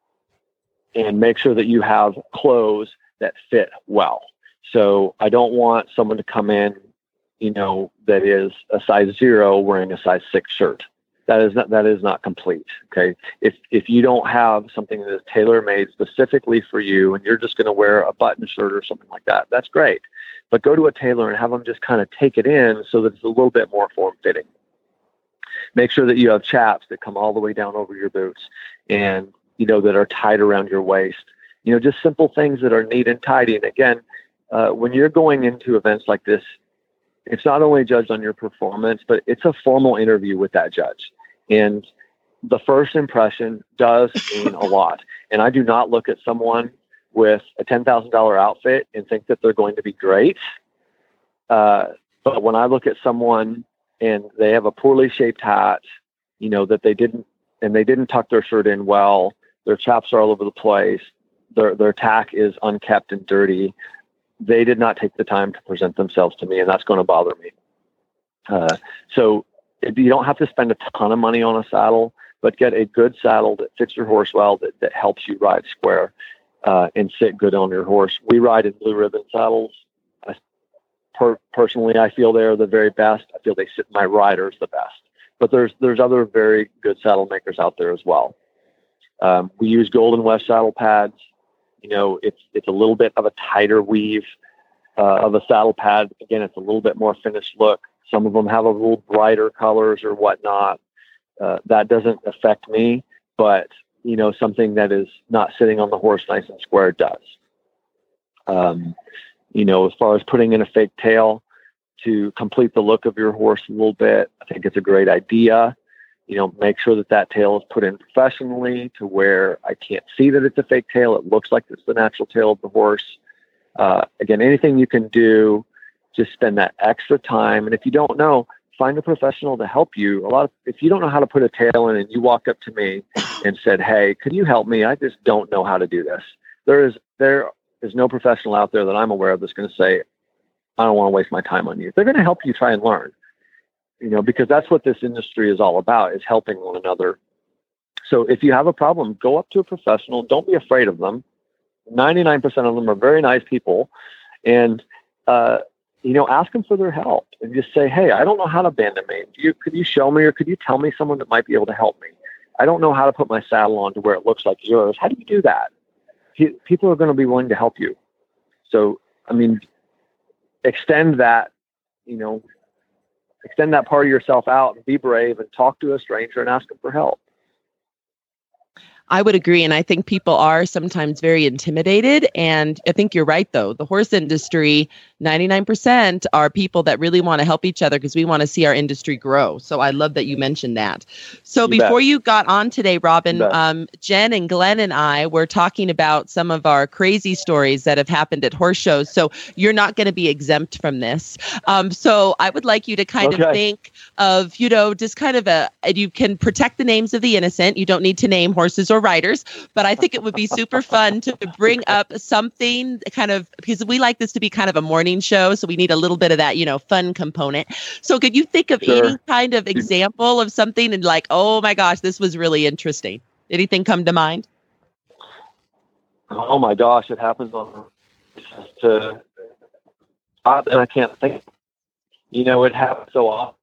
and make sure that you have clothes that fit well. So I don't want someone to come in, you know, that is a size zero wearing a size six shirt. That is not, that is not complete. Okay. If, if you don't have something that is tailor-made specifically for you and you're just going to wear a button shirt or something like that, that's great. But go to a tailor and have them just kind of take it in so that it's a little bit more form-fitting. Make sure that you have chaps that come all the way down over your boots and, you know, that are tied around your waist. You know, just simple things that are neat and tidy. And again, uh, when you're going into events like this, it's not only judged on your performance, but it's a formal interview with that judge. And the first impression does mean a lot. And I do not look at someone with a ten thousand dollars outfit and think that they're going to be great. Uh, but when I look at someone and they have a poorly shaped hat, you know, that they didn't, and they didn't tuck their shirt in well, their chaps are all over the place, their, their tack is unkept and dirty, they did not take the time to present themselves to me, and that's going to bother me. Uh, so if you don't have to spend a ton of money on a saddle, but get a good saddle that fits your horse well, that, that helps you ride square uh, and sit good on your horse. We ride in Blue Ribbon saddles. I, per, personally, I feel they're the very best. I feel they sit my riders the best. But there's there's other very good saddle makers out there as well. Um, we use Golden West saddle pads. You know, it's it's a little bit of a tighter weave uh, of a saddle pad. Again, it's a little bit more finished look. Some of them have a little brighter colors or whatnot. Uh, that doesn't affect me, but, you know, something that is not sitting on the horse nice and square does. Um, you know, as far as putting in a fake tail to complete the look of your horse a little bit, I think it's a great idea. You know, make sure that that tail is put in professionally to where I can't see that it's a fake tail. It looks like it's the natural tail of the horse. Uh, again, anything you can do, just spend that extra time. And if you don't know, find a professional to help you. A lot of, if you don't know how to put a tail in and you walked up to me and said, "Hey, could you help me? I just don't know how to do this." There is, there is no professional out there that I'm aware of that's going to say, "I don't want to waste my time on you." They're going to help you try and learn, you know, because that's what this industry is all about, is helping one another. So if you have a problem, go up to a professional. Don't be afraid of them. ninety-nine percent of them are very nice people. And, uh, you know, ask them for their help and just say, "Hey, I don't know how to band a mane. Do you, could you show me, or could you tell me someone that might be able to help me? I don't know how to put my saddle on to where it looks like yours. How do you do that?" People are going to be willing to help you. So, I mean, extend that, you know, extend that part of yourself out and be brave and talk to a stranger and ask them for help. I would agree. And I think people are sometimes very intimidated. And I think you're right, though. The horse industry, ninety-nine percent are people that really want to help each other because we want to see our industry grow. So I love that you mentioned that. So you before bet. you got on today, Robin, um, Jen and Glenn and I were talking about some of our crazy stories that have happened at horse shows. So you're not going to be exempt from this. Um, so I would like you to kind okay. of think of, you know, just kind of a, you can protect the names of the innocent. You don't need to name horses or riders, but I think it would be super fun to bring up something kind of, because we like this to be kind of a morning show. So we need a little bit of that, you know, fun component. So could you think of sure. any kind of example of something and like, oh my gosh, this was really interesting. Anything come to mind? Oh my gosh, it happens on to spot, and I can't think. You know, it happens so often.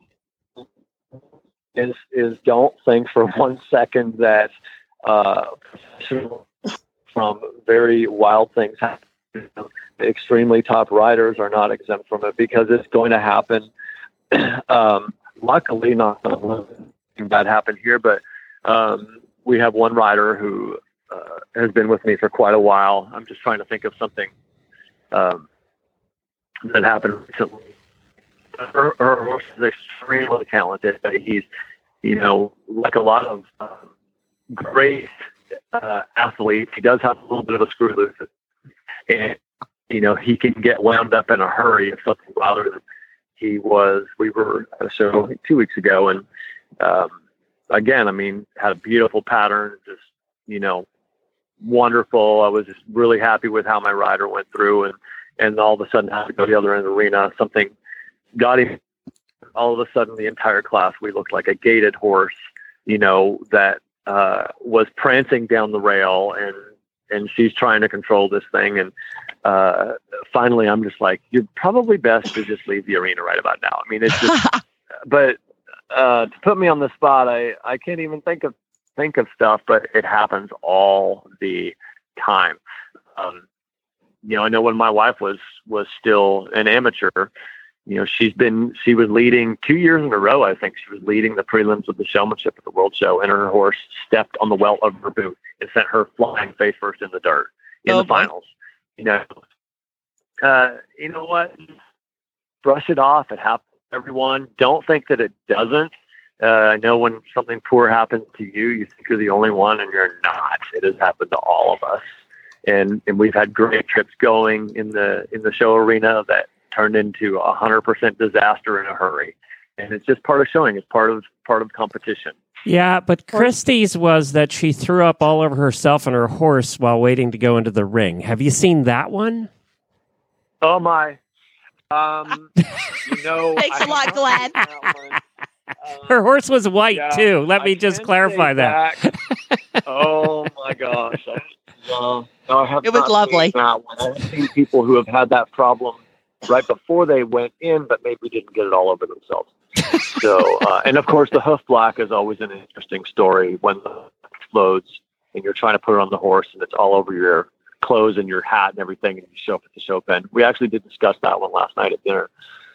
Is is don't think for one second that uh, from very wild things happen. You know, extremely top riders are not exempt from it because it's going to happen. um, luckily, not nothing bad happened here, but um, we have one rider who uh, has been with me for quite a while. I'm just trying to think of something um, that happened recently. Her, her horse is extremely talented, but he's, you know, like a lot of um, great uh, athletes, he does have a little bit of a screw loose. And, you know, he can get wound up in a hurry if something bothers him. He was, we were at a show two weeks ago, and um, again, I mean, had a beautiful pattern, just, you know, wonderful. I was just really happy with how my rider went through, and, and all of a sudden had to go to the other end of the arena. Something got him. All of a sudden, the entire class, we looked like a gated horse, you know, that uh, was prancing down the rail, and and she's trying to control this thing. And uh, finally, I'm just like, you're probably best to just leave the arena right about now. I mean, it's just, but uh, to put me on the spot, I, I can't even think of think of stuff, but it happens all the time. Um, you know, I know when my wife was was still an amateur, you know, she's been, she was leading two years in a row. I think she was leading the prelims of the showmanship at the World Show, and her horse stepped on the welt of her boot and sent her flying face first in the dirt in oh, the finals. You know, uh, you know what? Brush it off. It happens to everyone. Don't think that it doesn't. Uh, I know when something poor happens to you, you think you're the only one, and you're not. It has happened to all of us. And, and we've had great trips going in the, in the show arena that turned into a hundred percent disaster in a hurry. And it's just part of showing. It's part of, part of competition. Yeah, but Christie's was that she threw up all over herself and her horse while waiting to go into the ring. Have you seen that one? Oh my. Um, you know, Thanks a lot, Glenn. Um, Her horse was white yeah, too. Let me I just can clarify say that. Oh my gosh. I, no, no, I have It was not lovely. seen that one. I've seen people who have had that problem right before they went in, but maybe didn't get it all over themselves. So, uh, and of course, the hoof black is always an interesting story when the explodes and you're trying to put it on the horse and it's all over your clothes and your hat and everything, and you show up at the show pen. We actually did discuss that one last night at dinner.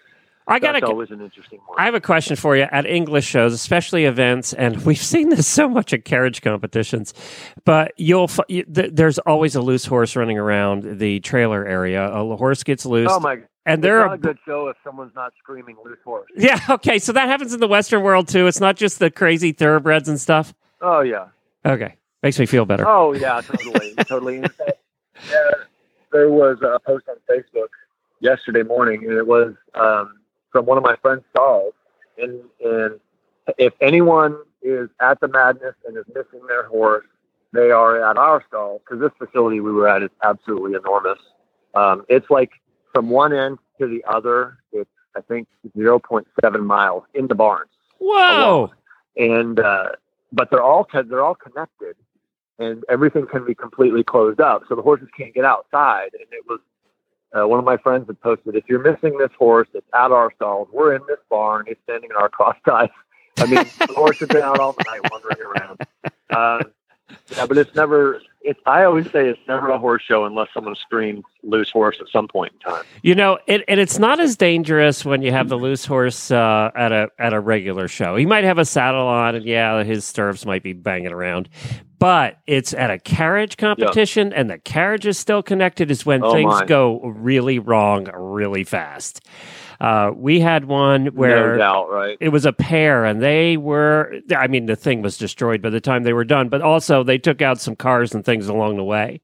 I got That's always an interesting one. I have a question for you. At English shows, especially events, and we've seen this so much at carriage competitions, but you'll you, th- there's always a loose horse running around the trailer area. A horse gets loose. Oh my! And it's there not are a good show if someone's not screaming loose horse. Yeah. Okay. So that happens in the Western world too. It's not just the crazy thoroughbreds and stuff. Oh yeah. Okay. Makes me feel better. Oh yeah, totally, totally. In fact, yeah, there was a post on Facebook yesterday morning, and it was um, from one of my friend's stalls. And and if anyone is at the Madness and is missing their horse, they are at our stall, because this facility we were at is absolutely enormous. Um, it's like from one end to the other, it's I think zero point seven miles in the barns. Whoa! Alone. And uh, but they're all they're all connected. And everything can be completely closed up, so the horses can't get outside. And it was uh, one of my friends had posted, if you're missing this horse, it's at our stalls. We're in this barn. He's standing in our cross ties. I mean, the horse has been out all night wandering around. Uh, yeah, but it's never, it's, I always say it's never a horse show unless someone screams loose horse at some point in time. You know, it, and it's not as dangerous when you have the loose horse uh, at a at a regular show. He might have a saddle on, and yeah, his stirrups might be banging around. But it's at a carriage competition, yeah. and the carriage is still connected is when oh things my. go really wrong really fast. Uh, we had one where no doubt, right? It was a pair, and they were, I mean, the thing was destroyed by the time they were done, but also they took out some cars and things along the way.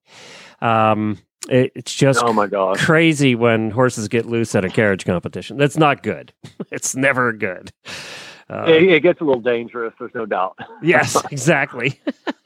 Um, it, it's just oh my gosh. crazy when horses get loose at a carriage competition. That's not good. It's never good. Uh, it, it gets a little dangerous, there's no doubt. Yes, exactly.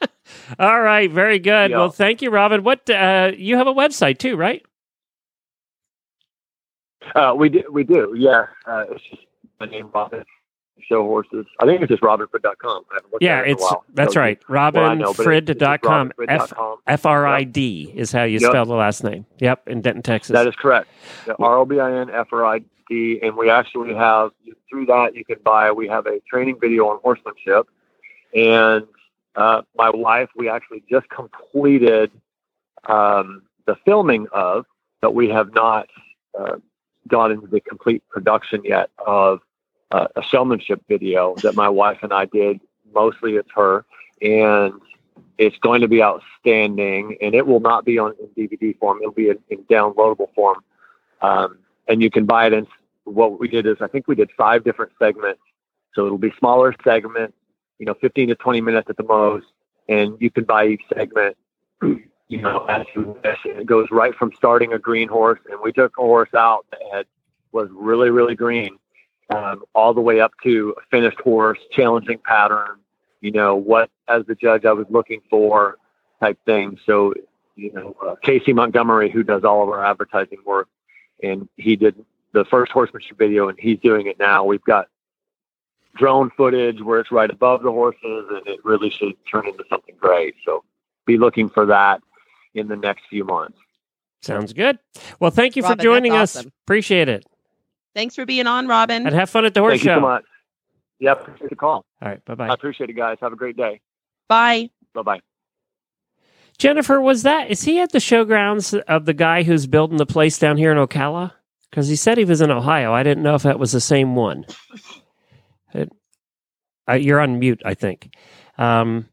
All right, very good. Yeah. Well, thank you, Robin. What uh, you have a website too, right? Uh, we do, we do, yeah. Uh, it's just my name, Robin show horses. I think it's just robin frid dot com. I haven't looked Yeah, at it in it's a while. that's So right. well, I know, but robin frid dot com. robin frid dot com. F R I D is how you Yep. spell the last name. Yep, in Denton, Texas. That is correct. The R O B I N F R I D, and we actually have, through that you can buy, we have a training video on horsemanship. And uh, my wife, we actually just completed um, the filming of, but we have not uh, gone into the complete production yet of uh, a showmanship video that my wife and I did. Mostly it's her, and it's going to be outstanding, and it will not be on in D V D form. It'll be in, in downloadable form. Um, and you can buy it in, what we did is, I think we did five different segments. So it'll be smaller segments, you know, fifteen to twenty minutes at the most. And you can buy each segment, you know, as you wish. It goes right from starting a green horse. And we took a horse out that had, was really, really green, um, all the way up to a finished horse, challenging pattern, you know, what, as the judge, I was looking for type thing. So, you know, uh, Casey Montgomery, who does all of our advertising work, and he did the first horsemanship video, and he's doing it now. We've got drone footage where it's right above the horses, and it really should turn into something great. So be looking for that in the next few months. Sounds good. Well, thank you Robin, for joining that's us. awesome. Appreciate it. Thanks for being on, Robin. And have fun at the horse Thank show. you so much. Yeah, appreciate the call. All right, I bye-bye. appreciate it, guys. Have a great day. Bye. Bye-bye. Jennifer, was that, is he at the showgrounds of the guy who's building the place down here in Ocala? Because he said he was in Ohio. I didn't know if that was the same one. It, uh, you're on mute, I think. Um,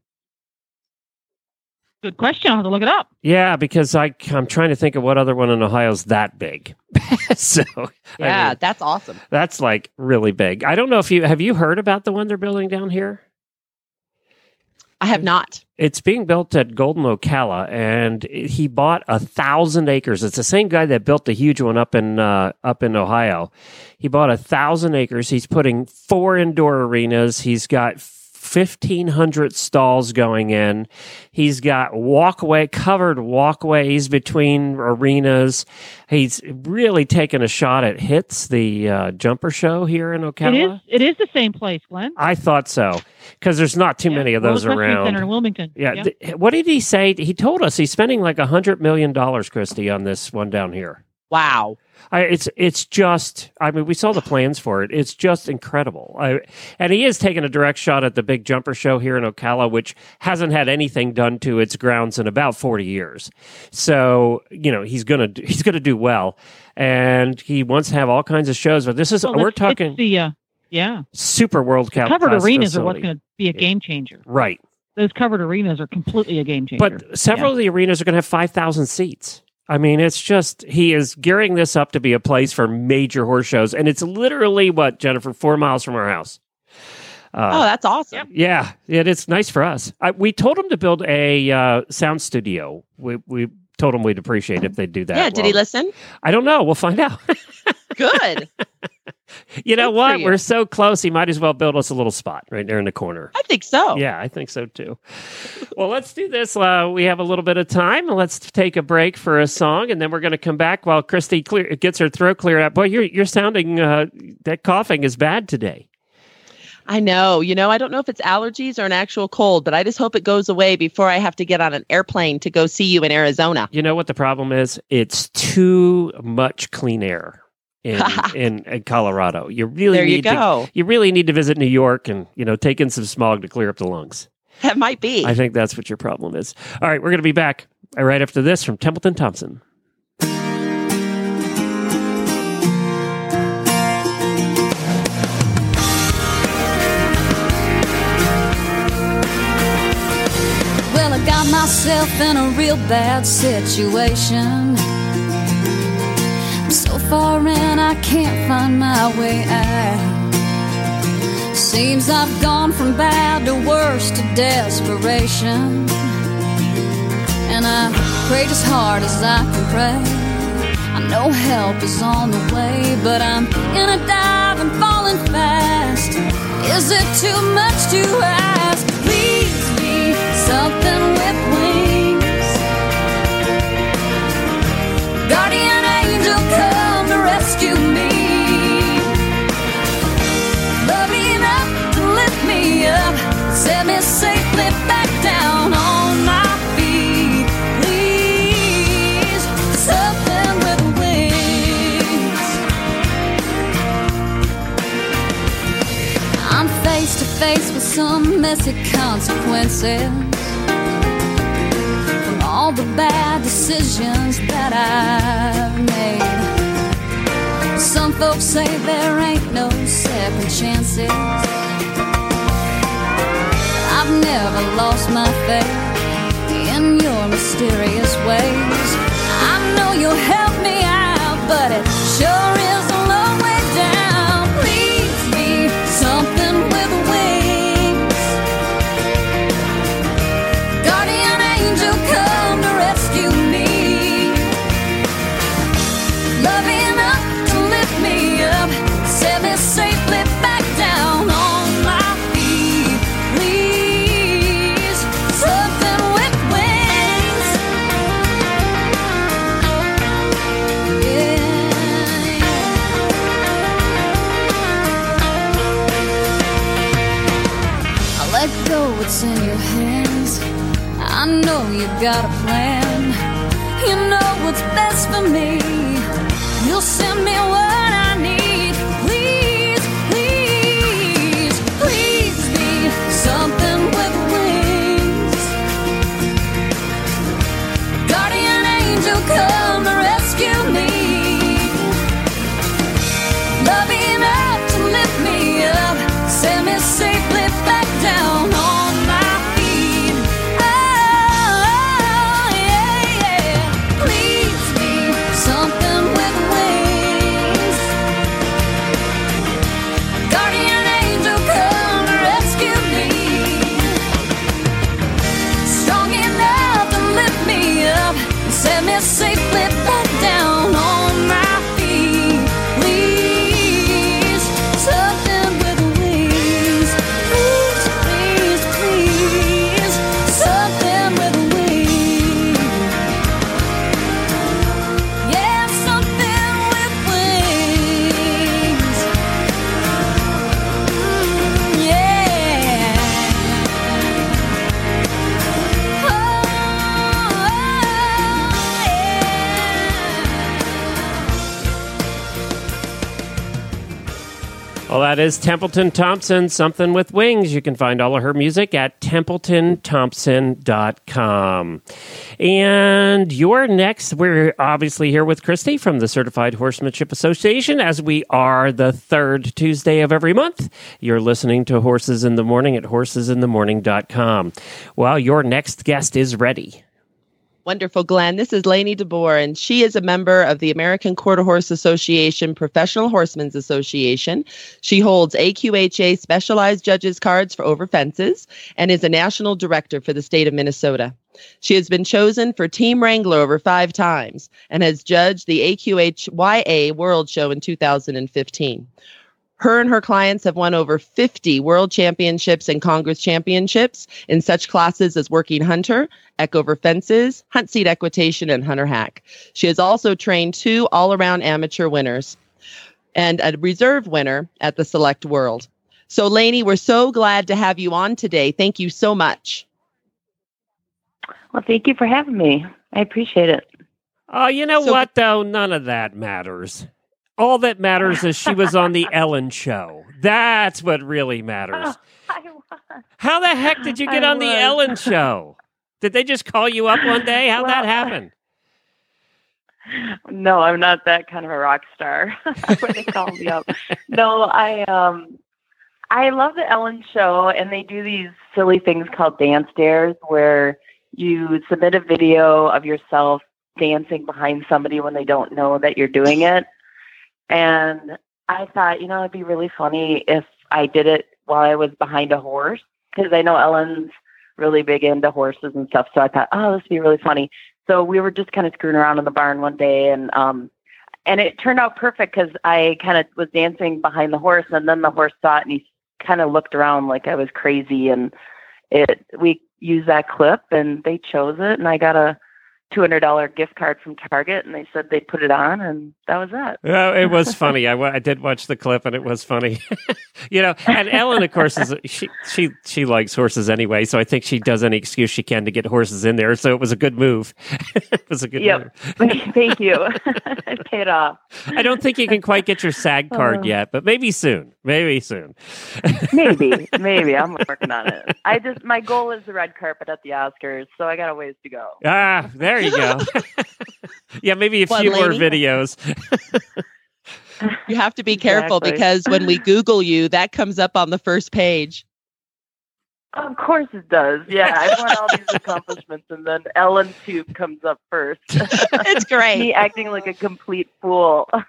Good question. I'll have to look it up. yeah, because I, I'm trying to think of what other one in Ohio is that big. so Yeah, I mean, that's awesome. that's like really big. I don't know if you, have you heard about the one they're building down here? I have not. It's being built at Golden Ocala, and he bought a thousand acres. It's the same guy that built the huge one up in uh, up in Ohio. He bought a thousand acres. He's putting four indoor arenas. He's got fifteen hundred stalls going in. He's got walkway covered walkways between arenas. He's really taken a shot at Hits, the uh, jumper show here in Ocala. It is. It is the same place, Glenn. I thought so, because there's not too Yeah, many of World those Equestrian around. Center in Wilmington. Yeah. Yeah. th- what did he say? He told us he's spending like a hundred million dollars, Christy, on this one down here. Wow. I, it's it's just. I mean, we saw the plans for it. It's just incredible. I, and he is taking a direct shot at the big jumper show here in Ocala, which hasn't had anything done to its grounds in about forty years. So you know he's gonna do, he's gonna do well, and he wants to have all kinds of shows. But this is Well, we're it's- talking It's the uh, yeah. Super World Cup Covered class arenas are what's facility. going to be a game changer. Right. Those covered arenas are completely a game changer. But several of the arenas are going to have five thousand seats. I mean, it's just, he is gearing this up to be a place for major horse shows. And it's literally, what, Jennifer, four miles from our house. Uh, Oh, that's awesome. yeah, it is nice for us. I, we told him to build a uh, sound studio. We, we told him we'd appreciate if they'd do that. Yeah, did he Well, listen? I don't know. We'll find out. Good. You know Good for what? you. We're so close. He might as well build us a little spot right there in the corner. I think so. Yeah, I think so too. Well, let's do this. Uh, we have a little bit of time. Let's take a break for a song, and then we're going to come back while Christy clear, gets her throat cleared out. Boy, you're you're sounding uh, that coughing is bad today. I know. You know, I don't know if it's allergies or an actual cold, but I just hope it goes away before I have to get on an airplane to go see you in Arizona. You know what the problem is? It's too much clean air in in, in Colorado. You really There you need go. to you really need to visit New York and you know take in some smog to clear up the lungs. That might be. I think that's what your problem is. All right, we're going to be back right after this from Templeton Thompson. Well, I got myself in a real bad situation. I'm so far in, I can't find my way out. Seems I've gone from bad to worse to desperation. And I prayed as hard as I can pray. I know help is on the way, but I'm in a dive and falling fast. Is it too much to ask? Please be something with wings. Guardian angel, come to rescue me. Love me enough some messy consequences from all the bad decisions that I've made. Some folks say there ain't no second chances. I've never lost my faith in your mysterious ways. I know you'll help me out, but it sure is a long way down. Please be something with wings. Guardian angel, come to rescue me. Love enough to lift me up, set me safely back down on my feet. Please, something with wings. Yeah. I let go what's in your hands. I know you got a plan. You know what's best for me. You'll send me what I need. Please, please, please be something with wings. Guardian angel, come to rescue me. Love enough to lift me up, send me safely back down on my feet. Oh, yeah, yeah. Please be something with wings. Guardian angel, come to rescue me. Strong enough to lift me up, set me safely back down on my feet. Please, something with wings. Please, please, please, something with wings. Yeah, something with wings. Mm, yeah. Oh, Well, that is Templeton Thompson, Something with Wings. You can find all of her music at templeton thompson dot com. And you're next. We're obviously here with Christy from the Certified Horsemanship Association, as we are the third Tuesday of every month. You're listening to Horses in the Morning at horses in the morning dot com. Well, your next guest is ready. Wonderful, Glenn. This is Lainey DeBoer, and she is a member of the American Quarter Horse Association Professional Horsemen's Association. She holds A Q H A Specialized Judges Cards for over fences and is a national director for the state of Minnesota. She has been chosen for Team Wrangler over five times and has judged the A Q H Y A World Show in two thousand fifteen. Her and her clients have won over fifty world championships and Congress championships in such classes as Working Hunter, Eck Over Fences, Hunt Seat Equitation, and Hunter Hack. She has also trained two all-around amateur winners and a reserve winner at the Select World. So, Lainey, we're so glad to have you on today. Thank you so much. Well, thank you for having me. I appreciate it. Oh, you know So- what, though? None of that matters. All that matters is she was on the Ellen Show. That's what really matters. Oh, I was. How the heck did you get I on the was. Ellen Show? Did they just call you up one day? How'd Well, that happen? No, I'm not that kind of a rock star where they call me up. No, I um I love the Ellen Show, and they do these silly things called dance dares where you submit a video of yourself dancing behind somebody when they don't know that you're doing it. And I thought, you know, it'd be really funny if I did it while I was behind a horse, because I know Ellen's really big into horses and stuff. So I thought, oh, this would be really funny. So we were just kind of screwing around in the barn one day, and um, and it turned out perfect because I kind of was dancing behind the horse, and then the horse saw it, and he kind of looked around like I was crazy, and it we used that clip, and they chose it, and I got a two hundred dollars gift card from Target, and they said they'd put it on, and that was that. Well, it was funny. I, I did watch the clip, and it was funny. You know, and Ellen, of course, is she she she likes horses anyway, so I think she does any excuse she can to get horses in there. So it was a good move. It was a good yep. move. Thank you. It paid off. I don't think you can quite get your SAG card uh, yet, but maybe soon. Maybe soon. maybe, maybe I'm working on it. I just my goal is the red carpet at the Oscars, so I got a ways to go. Ah, there you go. Yeah, maybe a One few more lady. videos. You have to be careful Exactly. because when we Google you, that comes up on the first page. Of course it does. Yeah, I've won all these accomplishments, and then Ellen Tube comes up first. It's great. Me acting like a complete fool. Oh,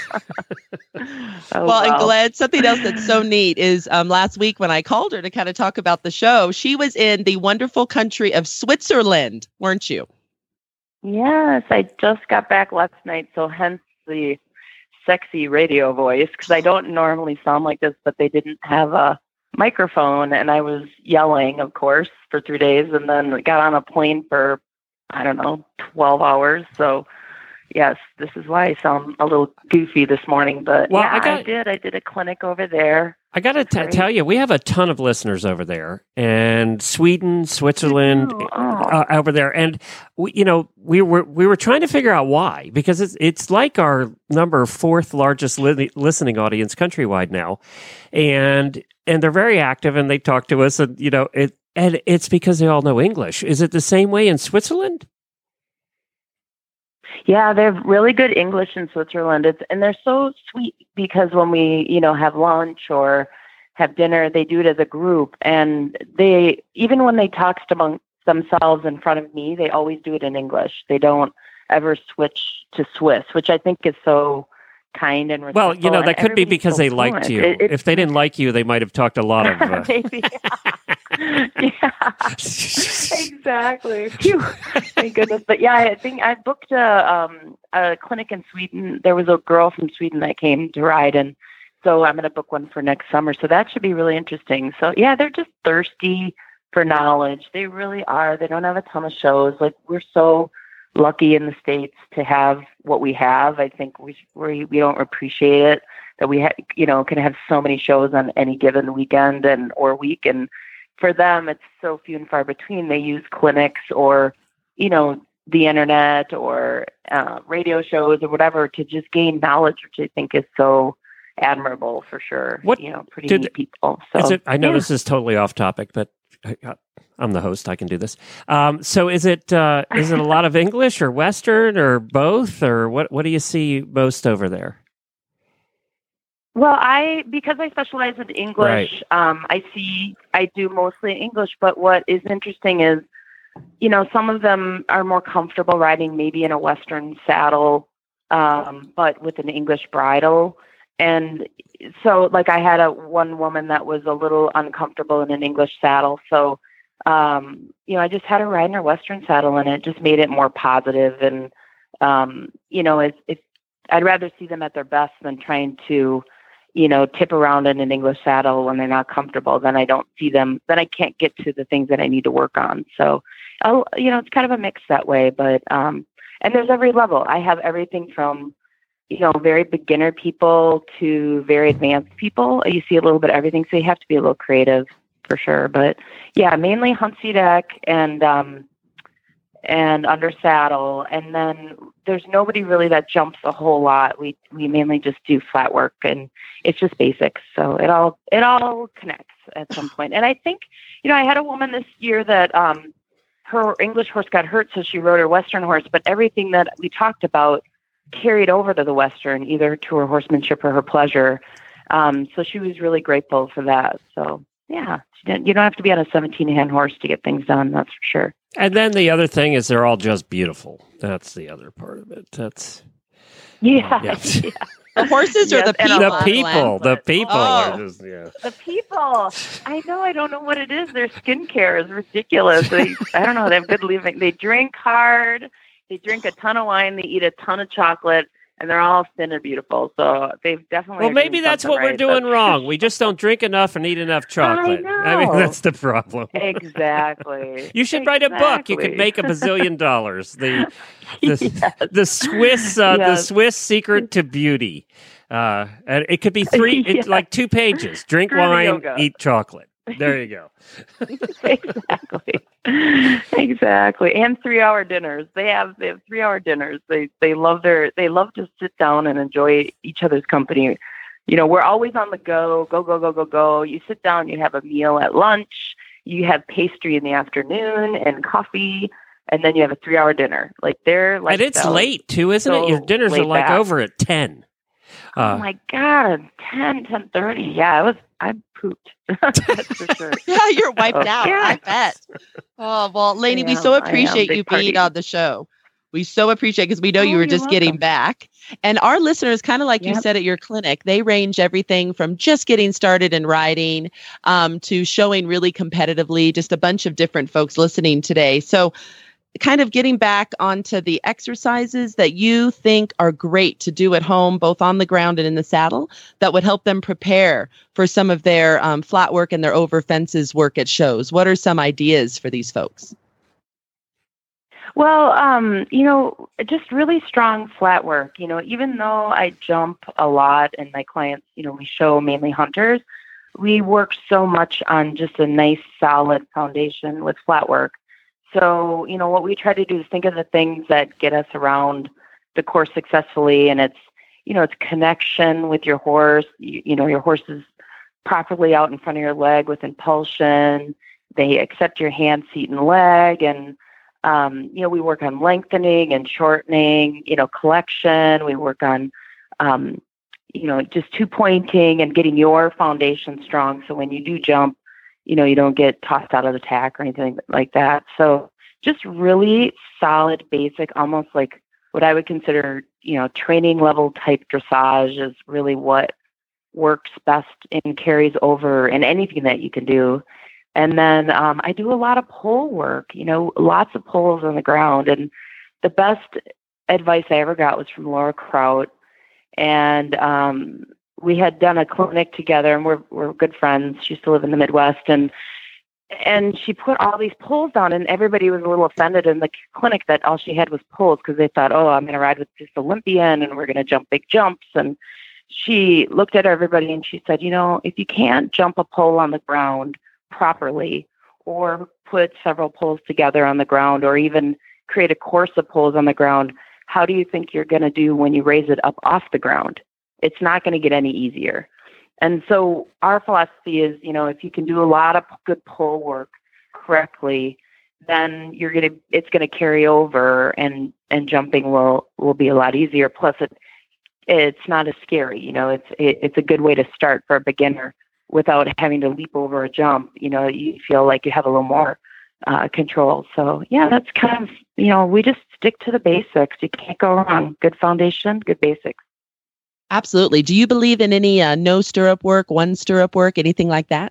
Well, wow. and Glenn, something else that's so neat is um, last week when I called her to kind of talk about the show, she was in the wonderful country of Switzerland, weren't you? Yes, I just got back last night, so hence the sexy radio voice, because I don't normally sound like this, but they didn't have a microphone, and I was yelling, of course, for three days, and then got on a plane for, I don't know, twelve hours. So, yes, this is why I sound a little goofy this morning, but Well, yeah, I I, got- did. I did a clinic over there. I got to tell you, we have a ton of listeners over there, and Sweden, Switzerland, Oh. uh, over there, and we, you know, we were we were trying to figure out why, because it's it's like our number fourth largest li- listening audience countrywide now, and and they're very active, and they talk to us, and you know, it and it's because they all know English. Is it the same way in Switzerland? Yeah, they have really good English in Switzerland. It's, and they're so sweet because when we, you know, have lunch or have dinner, they do it as a group. And they, even when they talk among themselves in front of me, they always do it in English. They don't ever switch to Swiss, which I think is so kind and respectful. Well, you know, that and could be everybody's because so they liked fluent. you. It- If they didn't like you, they might have talked a lot of. Uh... Maybe. Yeah, exactly. Phew. Thank goodness. But yeah, I think I booked a um a clinic in Sweden. There was a girl from Sweden that came to ride, and so I'm going to book one for next summer. So that should be really interesting. So yeah, they're just thirsty for knowledge. They really are. They don't have a ton of shows. Like, we're so lucky in the States to have what we have. I think we we, we don't appreciate it, that we ha- you know can have so many shows on any given weekend and or week. And for them, it's so few and far between. They use clinics or, you know, the internet or uh, radio shows or whatever to just gain knowledge, which I think is so admirable for sure. What you know, pretty did- neat people. So Is it, I know yeah. this is totally off topic, but I, I'm the host. I can do this. Um, so is it uh, is it a lot of English or Western or both, or what? What do you see most over there? Well, I, because I specialize in English, um, I see, I do mostly English, but what is interesting is, you know, some of them are more comfortable riding maybe in a Western saddle, um, but with an English bridle. And so, like, I had a one woman that was a little uncomfortable in an English saddle. So, um, you know, I just had her ride in her Western saddle, and it just made it more positive. And, um, you know, it's, it's, I'd rather see them at their best than trying to, you know, tip around in an English saddle when they're not comfortable. Then I don't see them, then I can't get to the things that I need to work on. So, I'll, you know, it's kind of a mix that way, but, um, and there's every level. I have everything from, you know, very beginner people to very advanced people. You see a little bit of everything. So you have to be a little creative for sure. But yeah, mainly hunt seat deck and, um, and under saddle. And then there's nobody really that jumps a whole lot. We, we mainly just do flat work, and it's just basics. So it all, it all connects at some point. And I think, you know, I had a woman this year that, um, her English horse got hurt, so she rode her Western horse, but everything that we talked about carried over to the Western, either to her horsemanship or her pleasure. Um, so she was really grateful for that. So yeah, she didn't, you don't have to be on a seventeen hand horse to get things done. That's for sure. And then the other thing is they're all just beautiful. That's the other part of it. That's Yeah. yeah. yeah. The horses or Yes, the and people? the people. The people Oh. are just yeah. The people, I know, I don't know what it is. Their skincare is ridiculous. They, I don't know. They have good living. They drink hard. They drink a ton of wine. They eat a ton of chocolate. and they're all thin and beautiful. So they've definitely. Well, maybe that's what right, we're doing wrong. We just don't drink enough and eat enough chocolate. I know. I mean, that's the problem. Exactly. You should exactly. write a book. You could make a bazillion dollars. The the, yes. the Swiss uh, yes. the Swiss secret to beauty. Uh, and it could be three, yes. it's like two pages. Drink Through wine, yoga. eat chocolate. There you go. exactly. Exactly. And three hour dinners. They have they have three hour dinners. They they love their they love to sit down and enjoy each other's company. You know, we're always on the go, go, go, go, go, go. You sit down, you have a meal at lunch, you have pastry in the afternoon and coffee, and then you have a three hour dinner. Like they're like And it's late too, isn't so it? Your dinners are like back. over at ten. Uh, oh my God, ten, ten thirty. Yeah, I was I pooped. That's for sure. Yeah, you're wiped Oh, out. yeah. I bet. Oh, well, Lainey, we am, so I am. appreciate Big you party. being on the show. We so appreciate because we know Oh, you were you're just getting welcome. back. And our listeners, kind of like you Yep. said at your clinic, they range everything from just getting started in riding um, to showing really competitively, just a bunch of different folks listening today. So kind of getting back onto the exercises that you think are great to do at home, both on the ground and in the saddle, that would help them prepare for some of their um, flat work and their over fences work at shows. What are some ideas for these folks? Well, um, you know, just really strong flat work. You know, even though I jump a lot and my clients, you know, we show mainly hunters, we work so much on just a nice, solid foundation with flat work. So, you know, what we try to do is think of the things that get us around the course successfully. And it's, you know, it's connection with your horse. You, you know, your horse is properly out in front of your leg with impulsion. They accept your hand, seat, and leg. And, um, you know, we work on lengthening and shortening, you know, collection. We work on, um, you know, just two pointing and getting your foundation strong. So when you do jump, you know, you don't get tossed out of the tack or anything like that. So just really solid, basic, almost like what I would consider, you know, training level type dressage is really what works best and carries over in anything that you can do. And then um, I do a lot of pole work, you know, lots of poles on the ground. And the best advice I ever got was from Laura Kraut. And um, we had done a clinic together, and we're we're good friends. She used to live in the Midwest, and and she put all these poles down, and everybody was a little offended in the clinic that all she had was poles because they thought, oh, I'm going to ride with this Olympian, and we're going to jump big jumps. And she looked at everybody, and she said, you know, if you can't jump a pole on the ground properly, or put several poles together on the ground, or even create a course of poles on the ground, how do you think you're going to do when you raise it up off the ground? It's not going to get any easier. And so our philosophy is, you know, if you can do a lot of good pole work correctly, then you're going to, it's going to carry over, and, and jumping will, will be a lot easier. Plus it, it's not as scary. You know, it's, it, it's a good way to start for a beginner without having to leap over a jump. You know, you feel like you have a little more uh, control. So yeah, that's kind of, you know, we just stick to the basics. You can't go wrong. Good foundation, good basics. Absolutely. Do you believe in any uh, no stirrup work, one stirrup work, anything like that?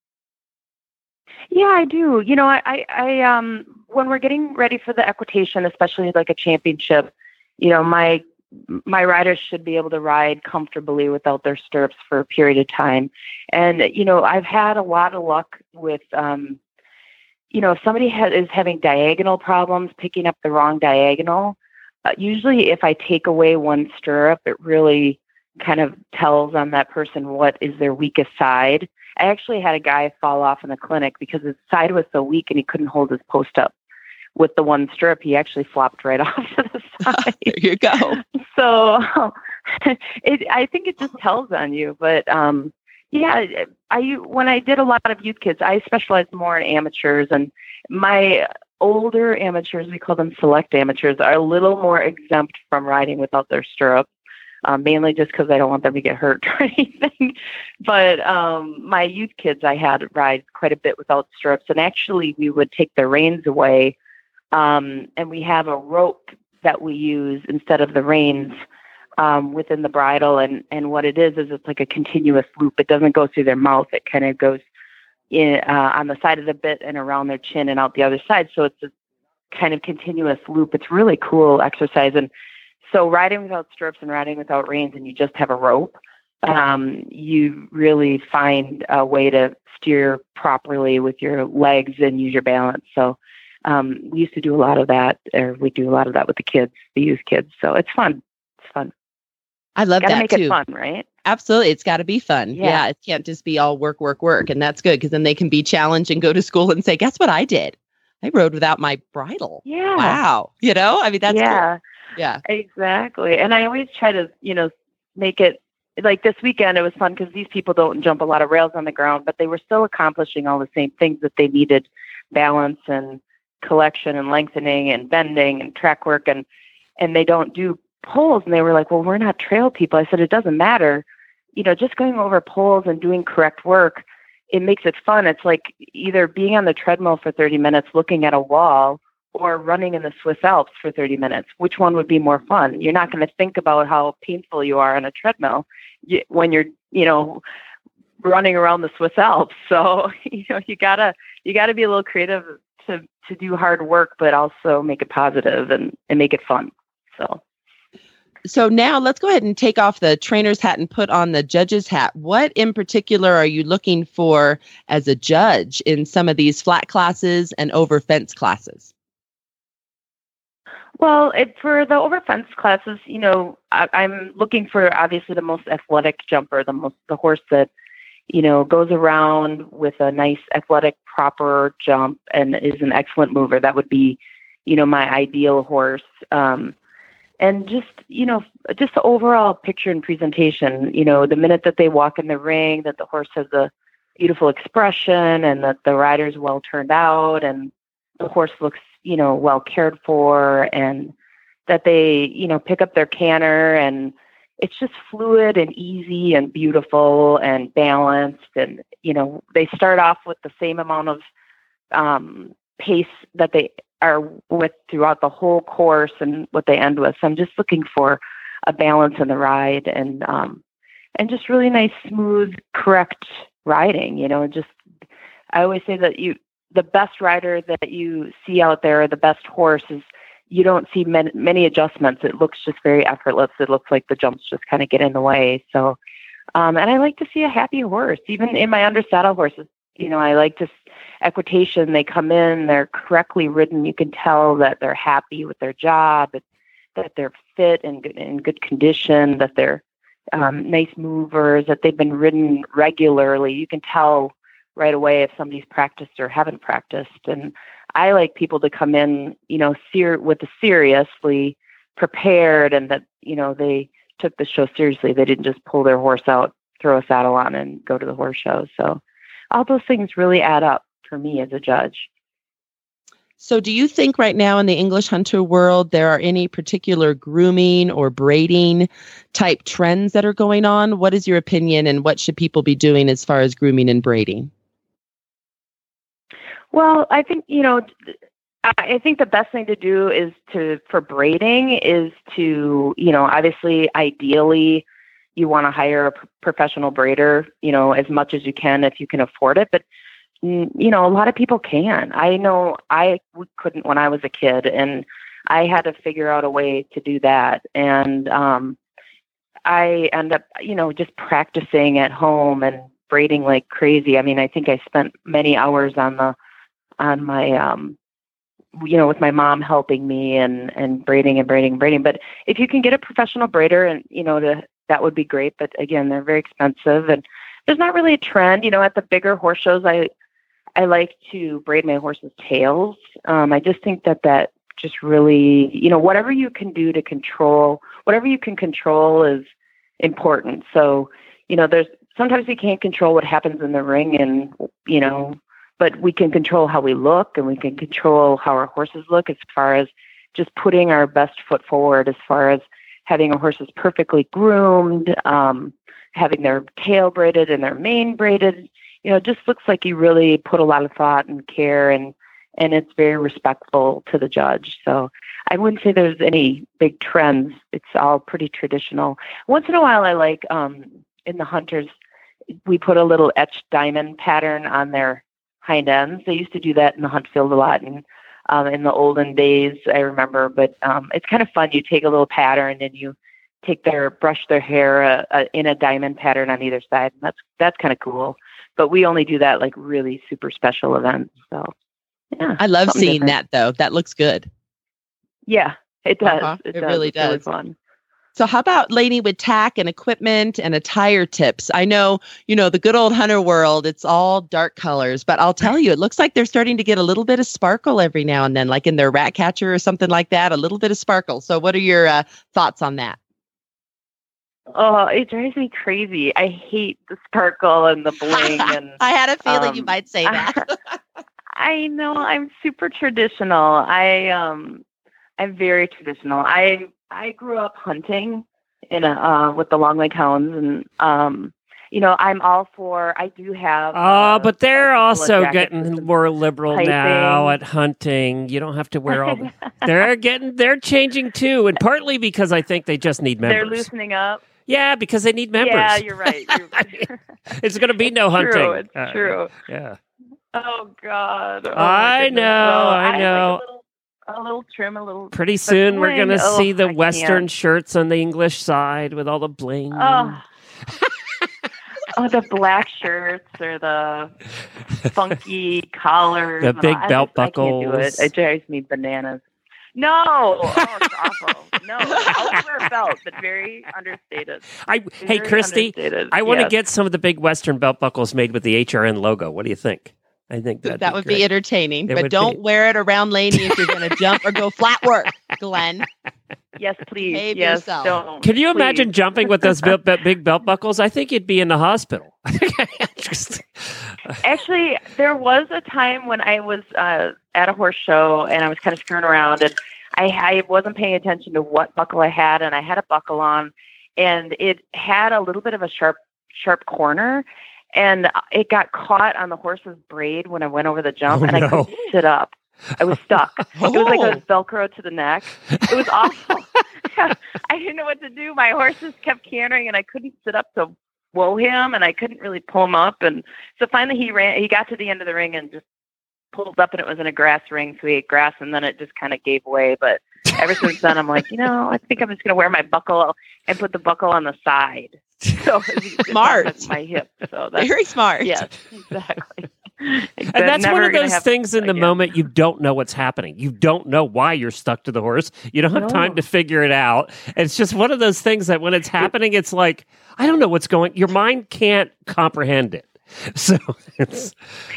Yeah, I do. You know, I, I, I um, when we're getting ready for the equitation, especially like a championship, you know, my my riders should be able to ride comfortably without their stirrups for a period of time. And, you know, I've had a lot of luck with, um, you know, if somebody has, is having diagonal problems, picking up the wrong diagonal, uh, usually if I take away one stirrup, it really kind of tells on that person what is their weakest side. I actually had a guy fall off in the clinic because his side was so weak and he couldn't hold his post up. With the one stirrup, he actually flopped right off to the side. There you go. So it, I think it just tells on you. But um, yeah, I when I did a lot of youth kids, I specialized more in amateurs, and my older amateurs, we call them select amateurs, are a little more exempt from riding without their stirrups. Um, mainly just because I don't want them to get hurt or anything. But um, my youth kids, I had ride quite a bit without stirrups, and actually we would take the reins away. Um, and we have a rope that we use instead of the reins um, within the bridle. And, and what it is, is it's like a continuous loop. It doesn't go through their mouth. It kind of goes in, uh, on the side of the bit and around their chin and out the other side. So it's a kind of continuous loop. It's really cool exercise. And so riding without stirrups and riding without reins, and you just have a rope, um, you really find a way to steer properly with your legs and use your balance. So um, we used to do a lot of that, or we do a lot of that with the kids, the youth kids. So it's fun. It's fun. I love Gotta that make too. it fun, right? Absolutely. It's got to be fun. Yeah. Yeah. It can't just be all work, work, work. And that's good because then they can be challenged and go to school and say, guess what I did? I rode without my bridle. Yeah. Wow. You know, I mean, that's yeah. cool. Yeah. Exactly. And I always try to, you know, make it like this weekend. It was fun because these people don't jump a lot of rails on the ground, but they were still accomplishing all the same things that they needed: balance and collection and lengthening and bending and track work. And, and they don't do poles. And they were like, well, we're not trail people. I said, it doesn't matter. You know, just going over poles and doing correct work, it makes it fun. It's like either being on the treadmill for thirty minutes, looking at a wall, or running in the Swiss Alps for thirty minutes. Which one would be more fun? You're not going to think about how painful you are on a treadmill you, when you're, you know, running around the Swiss Alps. So, you know, you gotta, you gotta be a little creative to, to do hard work, but also make it positive and, and make it fun. So. So now let's go ahead and take off the trainer's hat and put on the judge's hat. What in particular are you looking for as a judge in some of these flat classes and over fence classes? Well, it, for the over fence classes, you know, I, I'm looking for obviously the most athletic jumper, the most the horse that, you know, goes around with a nice athletic, proper jump and is an excellent mover. That would be, you know, my ideal horse. Um, And just, you know, just the overall picture and presentation, you know, the minute that they walk in the ring, that the horse has a beautiful expression and that the rider's well turned out and the horse looks, you know, well cared for, and that they, you know, pick up their canter and it's just fluid and easy and beautiful and balanced. And, you know, they start off with the same amount of um, pace that they are with throughout the whole course and what they end with. So I'm just looking for a balance in the ride and, um, and just really nice, smooth, correct riding, you know, just, I always say that you, the best rider that you see out there, the best horse is, you don't see many, many adjustments. It looks just very effortless. It looks like the jumps just kind of get in the way. So, um, and I like to see a happy horse, even in my undersaddle horses. You know, I like to equitation. They come in, they're correctly ridden. You can tell that they're happy with their job, that they're fit and good, in good condition, that they're um, nice movers, that they've been ridden regularly. You can tell right away if somebody's practiced or haven't practiced. And I like people to come in, you know, ser- with a seriously prepared, and that, you know, they took the show seriously. They didn't just pull their horse out, throw a saddle on, and go to the horse show. So all those things really add up for me as a judge. So do you think right now in the English hunter world, there are any particular grooming or braiding type trends that are going on? What is your opinion, and what should people be doing as far as grooming and braiding? Well, I think, you know, I think the best thing to do is to, for braiding is to, you know, obviously, ideally, you want to hire a professional braider, you know, as much as you can if you can afford it. But, you know, a lot of people can. I know I couldn't when I was a kid, and I had to figure out a way to do that. And um, I end up, you know, just practicing at home and braiding like crazy. I mean, I think I spent many hours on the, on my, um, you know, with my mom helping me and, and braiding and braiding and braiding. But if you can get a professional braider and, you know, to, that would be great. But again, they're very expensive, and there's not really a trend, you know, at the bigger horse shows. I, I like to braid my horses' tails. Um, I just think that that just really, you know, whatever you can do to control, whatever you can control is important. So, you know, there's sometimes we can't control what happens in the ring, and, you know, but we can control how we look, and we can control how our horses look as far as just putting our best foot forward, as far as having our horses perfectly groomed, um, having their tail braided and their mane braided. You know, it just looks like you really put a lot of thought and care, and, and it's very respectful to the judge. So I wouldn't say there's any big trends. It's all pretty traditional. Once in a while, I like, um, in the hunters, we put a little etched diamond pattern on their hind ends. They used to do that in the hunt field a lot. And um, in the olden days, I remember. But um, it's kind of fun. You take a little pattern and you take their brush their hair uh, uh, in a diamond pattern on either side. And that's that's kind of cool. But we only do that like really super special events. So yeah, I love something seeing different. that though. That looks good. Yeah, it does. Uh-huh. It, It does. really It's really does. fun. So how about Lainey with tack and equipment and attire tips? I know, you know, the good old hunter world, it's all dark colors, but I'll tell you, it looks like they're starting to get a little bit of sparkle every now and then, like in their rat catcher or something like that, a little bit of sparkle. So what are your uh, thoughts on that? Oh, it drives me crazy. I hate the sparkle and the bling. And I had a feeling um, you might say that. I know I'm super traditional. I um, I'm very traditional. I I grew up hunting in a uh, with the longleg hounds, and um, you know, I'm all for. I do have. Oh, uh, but they're a couple of also jackets with getting some more liberal piping. now at hunting. You don't have to wear all. The, they're getting. They're changing too, and partly because I think they just need members. They're loosening up. Yeah, because they need members. Yeah, you're right. You're, It's going to be no it's hunting. True, it's Uh, true. Yeah. Oh God. Oh, I my goodness. know, Well, I like know. a, little, a little trim, a little. Pretty but soon we're bling, going to oh, see the I Western can't. shirts on the English side with all the bling. Oh. Oh, the black shirts or the funky collars. The and big all. I belt just- I can't do buckles. it. It drives me bananas. No, oh, it's awful. No, I would wear a belt, but very understated. I hey Very Christy, understated, I want to yes. get some of the big Western belt buckles made with the H R N logo. What do you think? I think that'd that be would great. be entertaining, It but would don't be. wear it around Lainey if you're going to jump or go flat work, Glenn. Yes, please. Behave yes, yourself. don't. Can you please. imagine jumping with those big, big belt buckles? I think you'd be in the hospital. Just- Actually, there was a time when I was uh, at a horse show and I was kind of screwing around, and I, I wasn't paying attention to what buckle I had, and I had a buckle on, and it had a little bit of a sharp, sharp corner, and it got caught on the horse's braid when I went over the jump, Oh, and I no. couldn't sit up. I was stuck. It was like I was Velcro to the neck. It was awful. I didn't know what to do. My horses kept cantering, and I couldn't sit up to woe him, and I couldn't really pull him up. And so finally, he ran. He got to the end of the ring and just pulled up, and it was in a grass ring, so he ate grass, and then it just kind of gave way. But ever since then, I'm like, you know, I think I'm just going to wear my buckle and put the buckle on the side. So it's Smart. on my hip. So that's Very smart. yes, exactly. And that's one of those things in the moment you don't know what's happening. You don't know why you're stuck to the horse. You don't have No. time to figure it out. It's just one of those things that when it's happening, it's like, I don't know what's going. Your mind can't comprehend it. So it's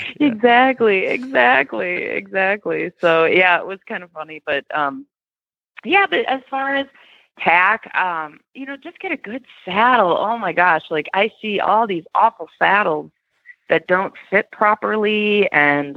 Exactly, exactly, exactly. So yeah, it was kind of funny, but um, yeah. But as far as tack, um, you know, just get a good saddle. Oh my gosh, like I see all these awful saddles that don't fit properly, and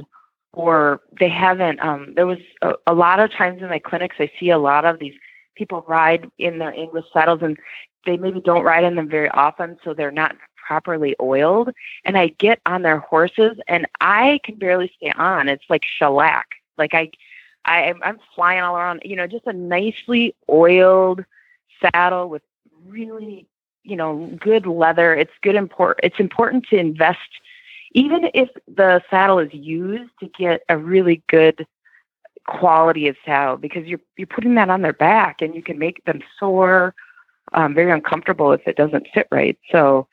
or they haven't. Um, there was a, a lot of times in my clinics, I see a lot of these people ride in their English saddles, and they maybe don't ride in them very often, so they're not properly oiled. And I get on their horses, and I can barely stay on. It's like shellac. Like I, I, I'm flying all around. You know, just a nicely oiled saddle with really, you know, good leather. It's good. Import. It's important to invest, even if the saddle is used, to get a really good quality of saddle, because you're you're putting that on their back, and you can make them sore, um, very uncomfortable if it doesn't fit right. So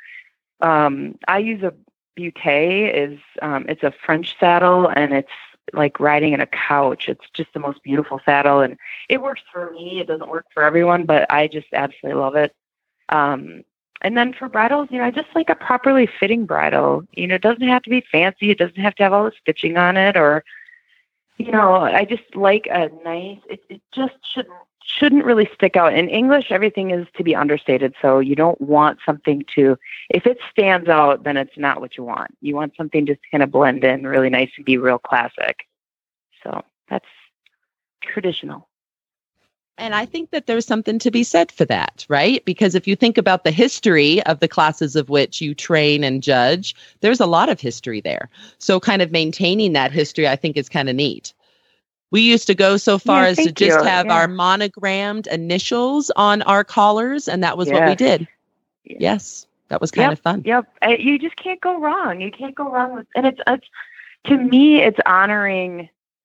um, I use a Butte. Is um, it's a French saddle, and it's like riding in a couch. It's just the most beautiful saddle, and it works for me. It doesn't work for everyone, but I just absolutely love it. Um, and then for bridles, you know, I just like a properly fitting bridle. You know, it doesn't have to be fancy. It doesn't have to have all the stitching on it, or, you know, I just like a nice, it, it just shouldn't, shouldn't really stick out. In English, everything is to be understated. So you don't want something to, if it stands out, then it's not what you want. You want something just to kind of blend in really nice and be real classic. So that's traditional. And I think that there's something to be said for that, right? Because if you think about the history of the classes of which you train and judge, there's a lot of history there. So kind of maintaining that history, I think, is kind of neat. We used to go so far Yeah, as to thank just you. have Yeah. our monogrammed initials on our collars, and that was what we Yes. did. Yes, that was kind Yep, of fun. Yep. Uh, You just can't go wrong. You can't go wrong with, and it's, it's, to me, it's honoring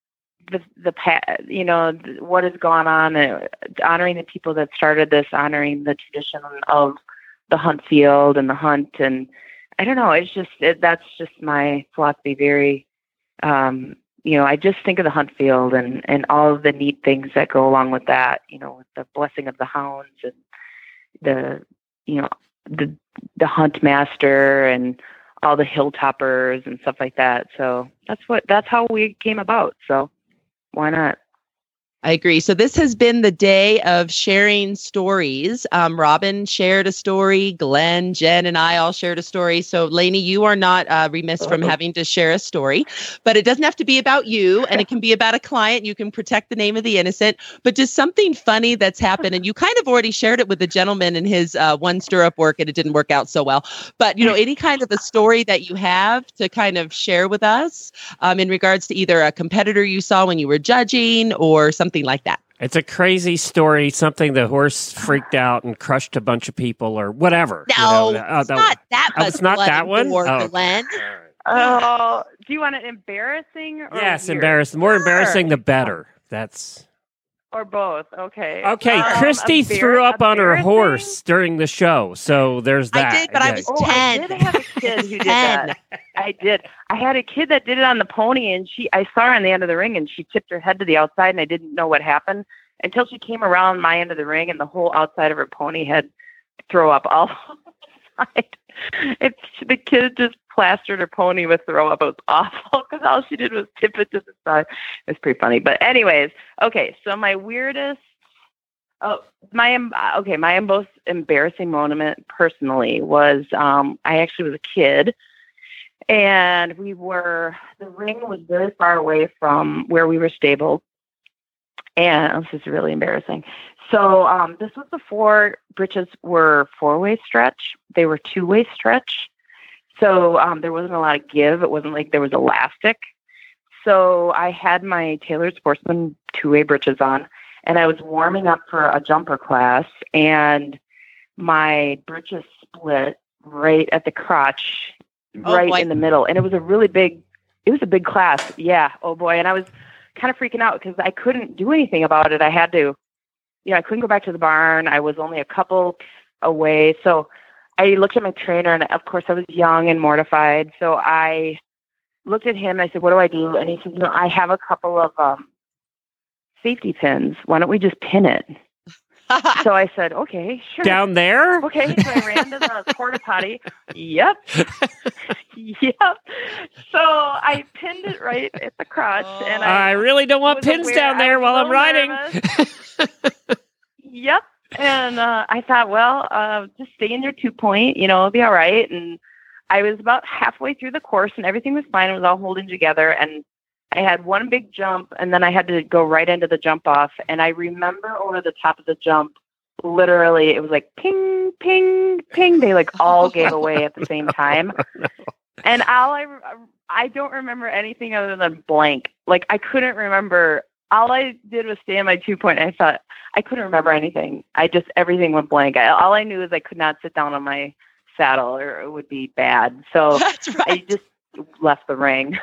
the the pa- you know th- what has gone on, uh, honoring the people that started this, honoring the tradition of the hunt field and the hunt, and I don't know. It's just it, that's just my philosophy. Very, um, you know, I just think of the hunt field and and all of the neat things that go along with that. You know, with the blessing of the hounds and the you know the the hunt master and all the hilltoppers and stuff like that. So that's what that's how we came about. So why not? I agree. So this has been the day of sharing stories. Um, Robin shared a story. Glenn, Jen, and I all shared a story. So Lainey, you are not uh, remiss from having to share a story, but it doesn't have to be about you, and it can be about a client. You can protect the name of the innocent, but just something funny that's happened. And you kind of already shared it with the gentleman in his uh, one stirrup work, and it didn't work out so well. But, you know, any kind of a story that you have to kind of share with us um, in regards to either a competitor you saw when you were judging or something like that. It's a crazy story, something the horse freaked out and crushed a bunch of people or whatever. No, you know, uh, it's not that oh, much it's not blood that and one? gore, Oh. Glenn. Oh, do you want it embarrassing? Or Yes, weird? embarrassing. The more embarrassing, the better. That's Or both. Okay. okay. Um, Christy embar- threw up on her embarrassing? horse during the show, so there's that. I did, but I Yeah. was Oh, ten. I did have a kid who did that. I did. I had a kid that did it on the pony, and she. I saw her on the end of the ring, and she tipped her head to the outside, and I didn't know what happened until she came around my end of the ring, and the whole outside of her pony had throw up all over the side. It's the kid just plastered her pony with throw up. It was awful because all she did was tip it to the side. It was pretty funny. But anyways, okay. So my weirdest. Oh, my em- okay. My most embarrassing moment personally was um, I actually was a kid, and we were the ring was very far away from where we were stabled, and this is really embarrassing. So um, this was before britches were four-way stretch; they were two-way stretch. So um, there wasn't a lot of give. It wasn't like there was elastic. So I had my Tailored Sportsman two-way britches on. And I was warming up for a jumper class, and my britches split right at the crotch, Oh, right boy. in the middle. And it was a really big, it was a big class. Yeah. Oh boy. And I was kind of freaking out because I couldn't do anything about it. I had to, you know, I couldn't go back to the barn. I was only a couple away. So I looked at my trainer, and of course I was young and mortified. So I looked at him and I said, "What do I do?" And he said, "You know, I have a couple of, um, safety pins. Why don't we just pin it?" So I said, "Okay, sure." Down there? Okay, so I ran to the porta potty. Yep. Yep. So I pinned it right at the crotch, and I, I really don't want was pins aware- down there I was while a I'm little riding. nervous. Yep. And uh, I thought, well, uh, just stay in your two point, you know, it'll be all right. And I was about halfway through the course, and everything was fine. It was all holding together, and I had one big jump, and then I had to go right into the jump off. And I remember over the top of the jump, literally, it was like ping, ping, ping. They like all gave away at the same time. And all I, I don't remember anything other than blank. Like I couldn't remember. All I did was stay in my two point. I thought I couldn't remember anything. I just, everything went blank. I, all I knew is I could not sit down on my saddle or it would be bad. So That's right. I just left the ring.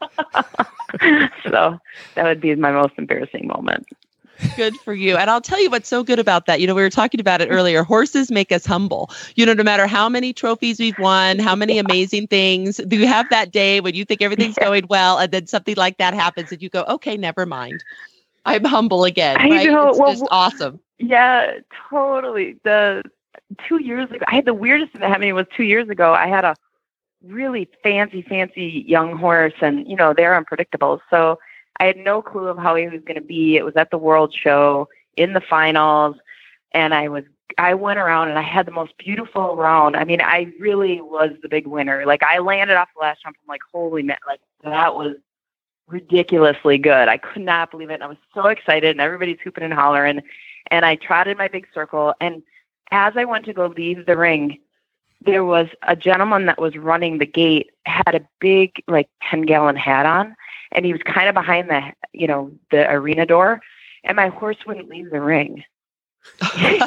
So that would be my most embarrassing moment. Good for you. And I'll tell you what's so good about that. You know, we were talking about it earlier. Horses make us humble. You know, no matter how many trophies we've won, how many amazing things, do you have that day when you think everything's going well and then something like that happens and you go, okay, never mind. I'm humble again. I Right? know. It's Well, just awesome. Yeah, totally. The two years ago, I had the weirdest thing that happened was two years ago. I had a really fancy, fancy young horse, and you know they're unpredictable. So I had no clue of how he was going to be. It was at the World Show in the finals, and I was I went around and I had the most beautiful round. I mean, I really was the big winner. Like I landed off the last jump. I'm like, holy man, like that was ridiculously good. I could not believe it. And I was so excited, and everybody's hooping and hollering. And I trotted my big circle. And as I went to go leave the ring, there was a gentleman that was running the gate, had a big, like ten gallon hat on. And he was kind of behind the, you know, the arena door. And my horse wouldn't leave the ring. he,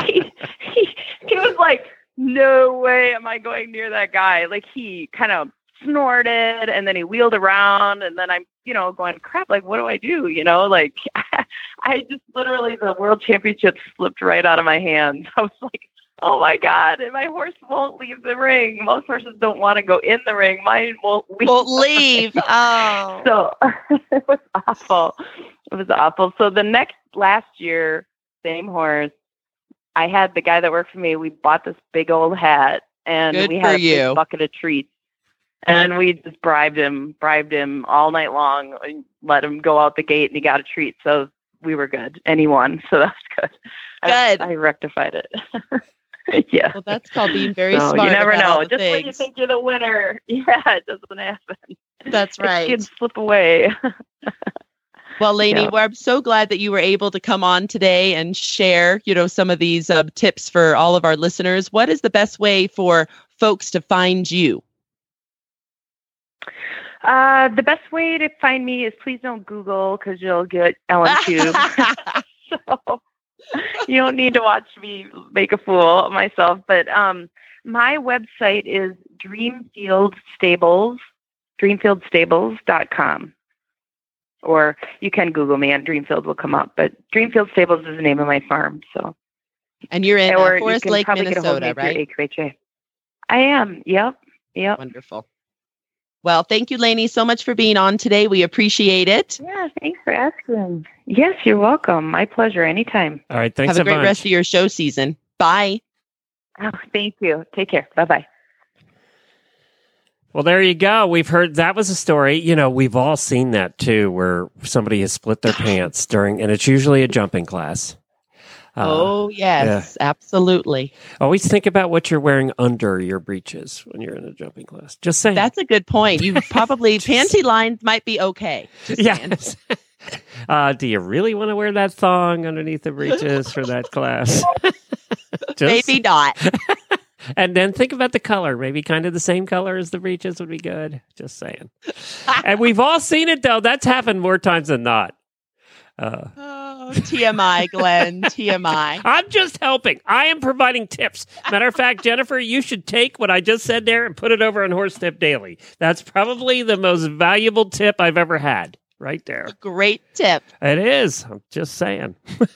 he, he was like, no way am I going near that guy. Like he kind of snorted, and then he wheeled around, and then I'm, you know, going, crap, like, what do I do? You know, like, I just literally, the world championship slipped right out of my hands. I was like, oh my God, and my horse won't leave the ring. Most horses don't want to go in the ring. Mine won't leave. Won't leave. Oh. So it was awful. It was awful. So the next, last year, same horse, I had the guy that worked for me, we bought this big old hat, and Good we for had a you. big bucket of treats. And we just bribed him, bribed him all night long, and let him go out the gate, and he got a treat. So we were good. And he won. So that's good. Good. I, I rectified it. Yeah. Well, that's called being very So smart. you never about know. all the Just when you things. think you're the winner, yeah, it doesn't happen. That's right. Kids slip away. Well, Lainey, Yeah. well, I'm so glad that you were able to come on today and share, you know, some of these uh, tips for all of our listeners. What is the best way for folks to find you? Uh, the best way to find me is please don't Google, because you'll get Ellen Tube. So you don't need to watch me make a fool of myself. But um, my website is Dreamfield Stables, dreamfield stables dot com. Or you can Google me, and Dreamfield will come up. But Dreamfield Stables is the name of my farm. So, And you're in or uh, you Forest can Lake, probably get a hold of me Minnesota, through right? A Q H A. I am. Yep. Yep. Wonderful. Well, thank you, Lainey, so much for being on today. We appreciate it. Yeah, thanks for asking. Yes, you're welcome. My pleasure. Anytime. All right. Thanks Have a a great bunch. rest of your show season. Bye. Oh, thank you. Take care. Bye-bye. Well, there you go. We've heard that was a story. You know, we've all seen that too, where somebody has split their pants during, and it's usually a jumping class. Uh, oh, yes, absolutely. Always think about what you're wearing under your breeches when you're in a jumping class. Just saying. That's a good point. You probably, panty lines might be okay. Just saying. Yes. uh, do you really want to wear that thong underneath the breeches for that class? Just- Maybe not. And then think about the color. Maybe kind of the same color as the breeches would be good. Just saying. And we've all seen it, though. That's happened more times than not. Uh, Oh, T M I, Glenn. T M I. I'm just helping. I am providing tips. Matter of fact, Jennifer, you should take what I just said there and put it over on Horse Tip Daily. That's probably the most valuable tip I've ever had. Right there. Great tip. It is. I'm just saying.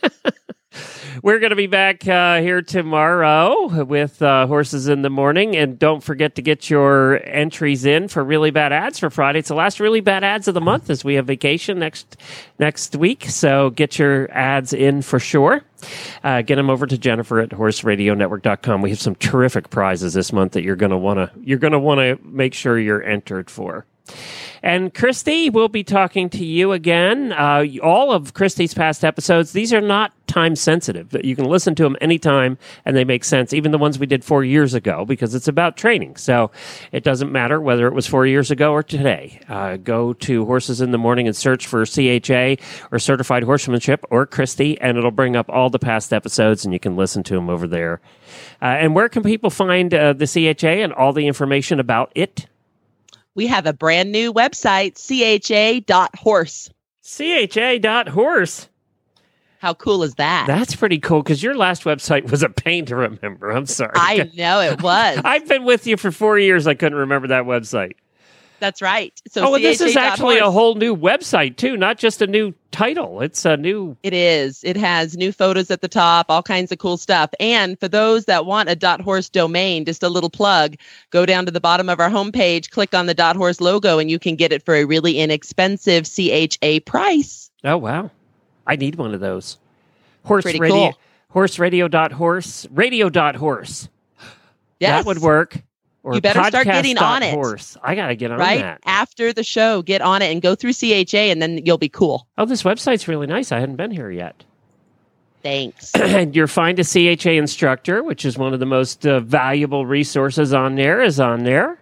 We're going to be back uh, here tomorrow with uh, Horses in the Morning. And don't forget to get your entries in for Really Bad Ads for Friday. It's the last Really Bad Ads of the month as we have vacation next next week. So get your ads in for sure. Uh, get them over to Jennifer at horse radio network dot com. We have some terrific prizes this month that you're going to want to you're going to want to make sure you're entered for. And Christy, we'll be talking to you again. Uh, all of Christy's past episodes, these are not time sensitive. You can listen to them anytime and they make sense, even the ones we did four years ago, because it's about training. So it doesn't matter whether it was four years ago or today. Uh, go to Horses in the Morning and search for C H A or Certified Horsemanship or Christy, and it'll bring up all the past episodes and you can listen to them over there. Uh, and where can people find uh, the C H A and all the information about it? We have a brand new website, C H A dot horse. C H A dot horse. How cool is that? That's pretty cool, because your last website was a pain to remember. I'm sorry. I know it was. I've been with you for four years. I couldn't remember that website. That's right. So oh, well, this is C H A dot actually a horse. whole new website, too, not just a new title. It's a new... It is. It has new photos at the top, all kinds of cool stuff. And for those that want a .dot horse domain, just a little plug, go down to the bottom of our homepage, click on the .dot horse logo, and you can get it for a really inexpensive C H A price. Oh, wow. I need one of those. Horse Pretty radio, cool. Horse radio dot horse, radio dot horse. Yes. That would work. Or You better start getting on it. Horse. I got to get on Right? that. After the show, get on it and go through C H A, and then you'll be cool. Oh, this website's really nice. I hadn't been here yet. Thanks. And you'll find a C H A instructor, which is one of the most uh, valuable resources on there, is on there.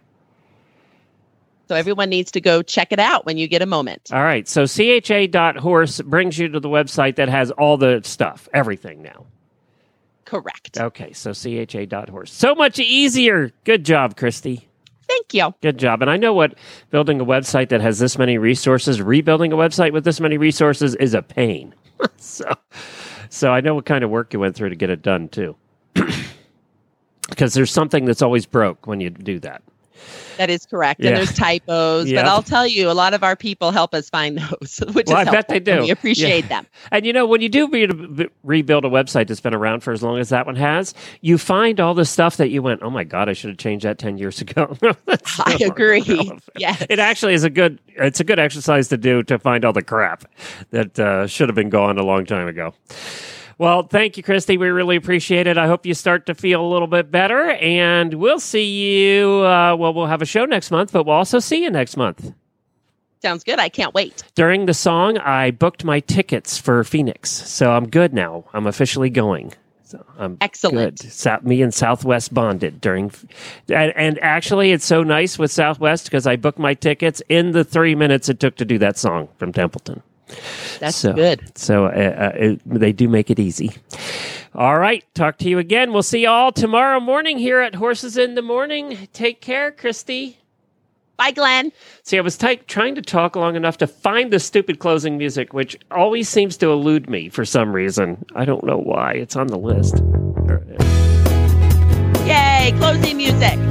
So everyone needs to go check it out when you get a moment. All right. So C H A dot horse brings you to the website that has all the stuff, everything now. Correct. Okay. So C H A dot horse. So much easier. Good job, Christy. Thank you. Good job. And I know what building a website that has this many resources, rebuilding a website with this many resources is a pain. so, so I know what kind of work you went through to get it done, too. Because there's something that's always broke when you do that. That is correct. Yeah. And there's typos, Yep. but I'll tell you, a lot of our people help us find those, which Well, I is helpful. bet they do. And we appreciate Yeah. them. And you know, when you do re- rebuild a website that's been around for as long as that one has, you find all the stuff that you went, oh my God, I should have changed that ten years ago. That's I so agree. irrelevant. Yes. It actually is a good, it's a good exercise to do to find all the crap that uh, should have been gone a long time ago. Well, thank you, Christy. We really appreciate it. I hope you start to feel a little bit better, and we'll see you. Uh, well, we'll have a show next month, but we'll also see you next month. Sounds good. I can't wait. During the song, I booked my tickets for Phoenix, so I'm good now. I'm officially going. So I'm Excellent. Good. So, me and Southwest bonded during, and, and actually, it's so nice with Southwest because I booked my tickets in the three minutes it took to do that song from Templeton. That's so, good. So uh, uh, it, they do make it easy. All right. Talk to you again. We'll see you all tomorrow morning here at Horses in the Morning. Take care, Christy. Bye, Glenn. See, I was ty- trying to talk long enough to find the stupid closing music, which always seems to elude me for some reason. I don't know why. It's on the list. Yay, closing music.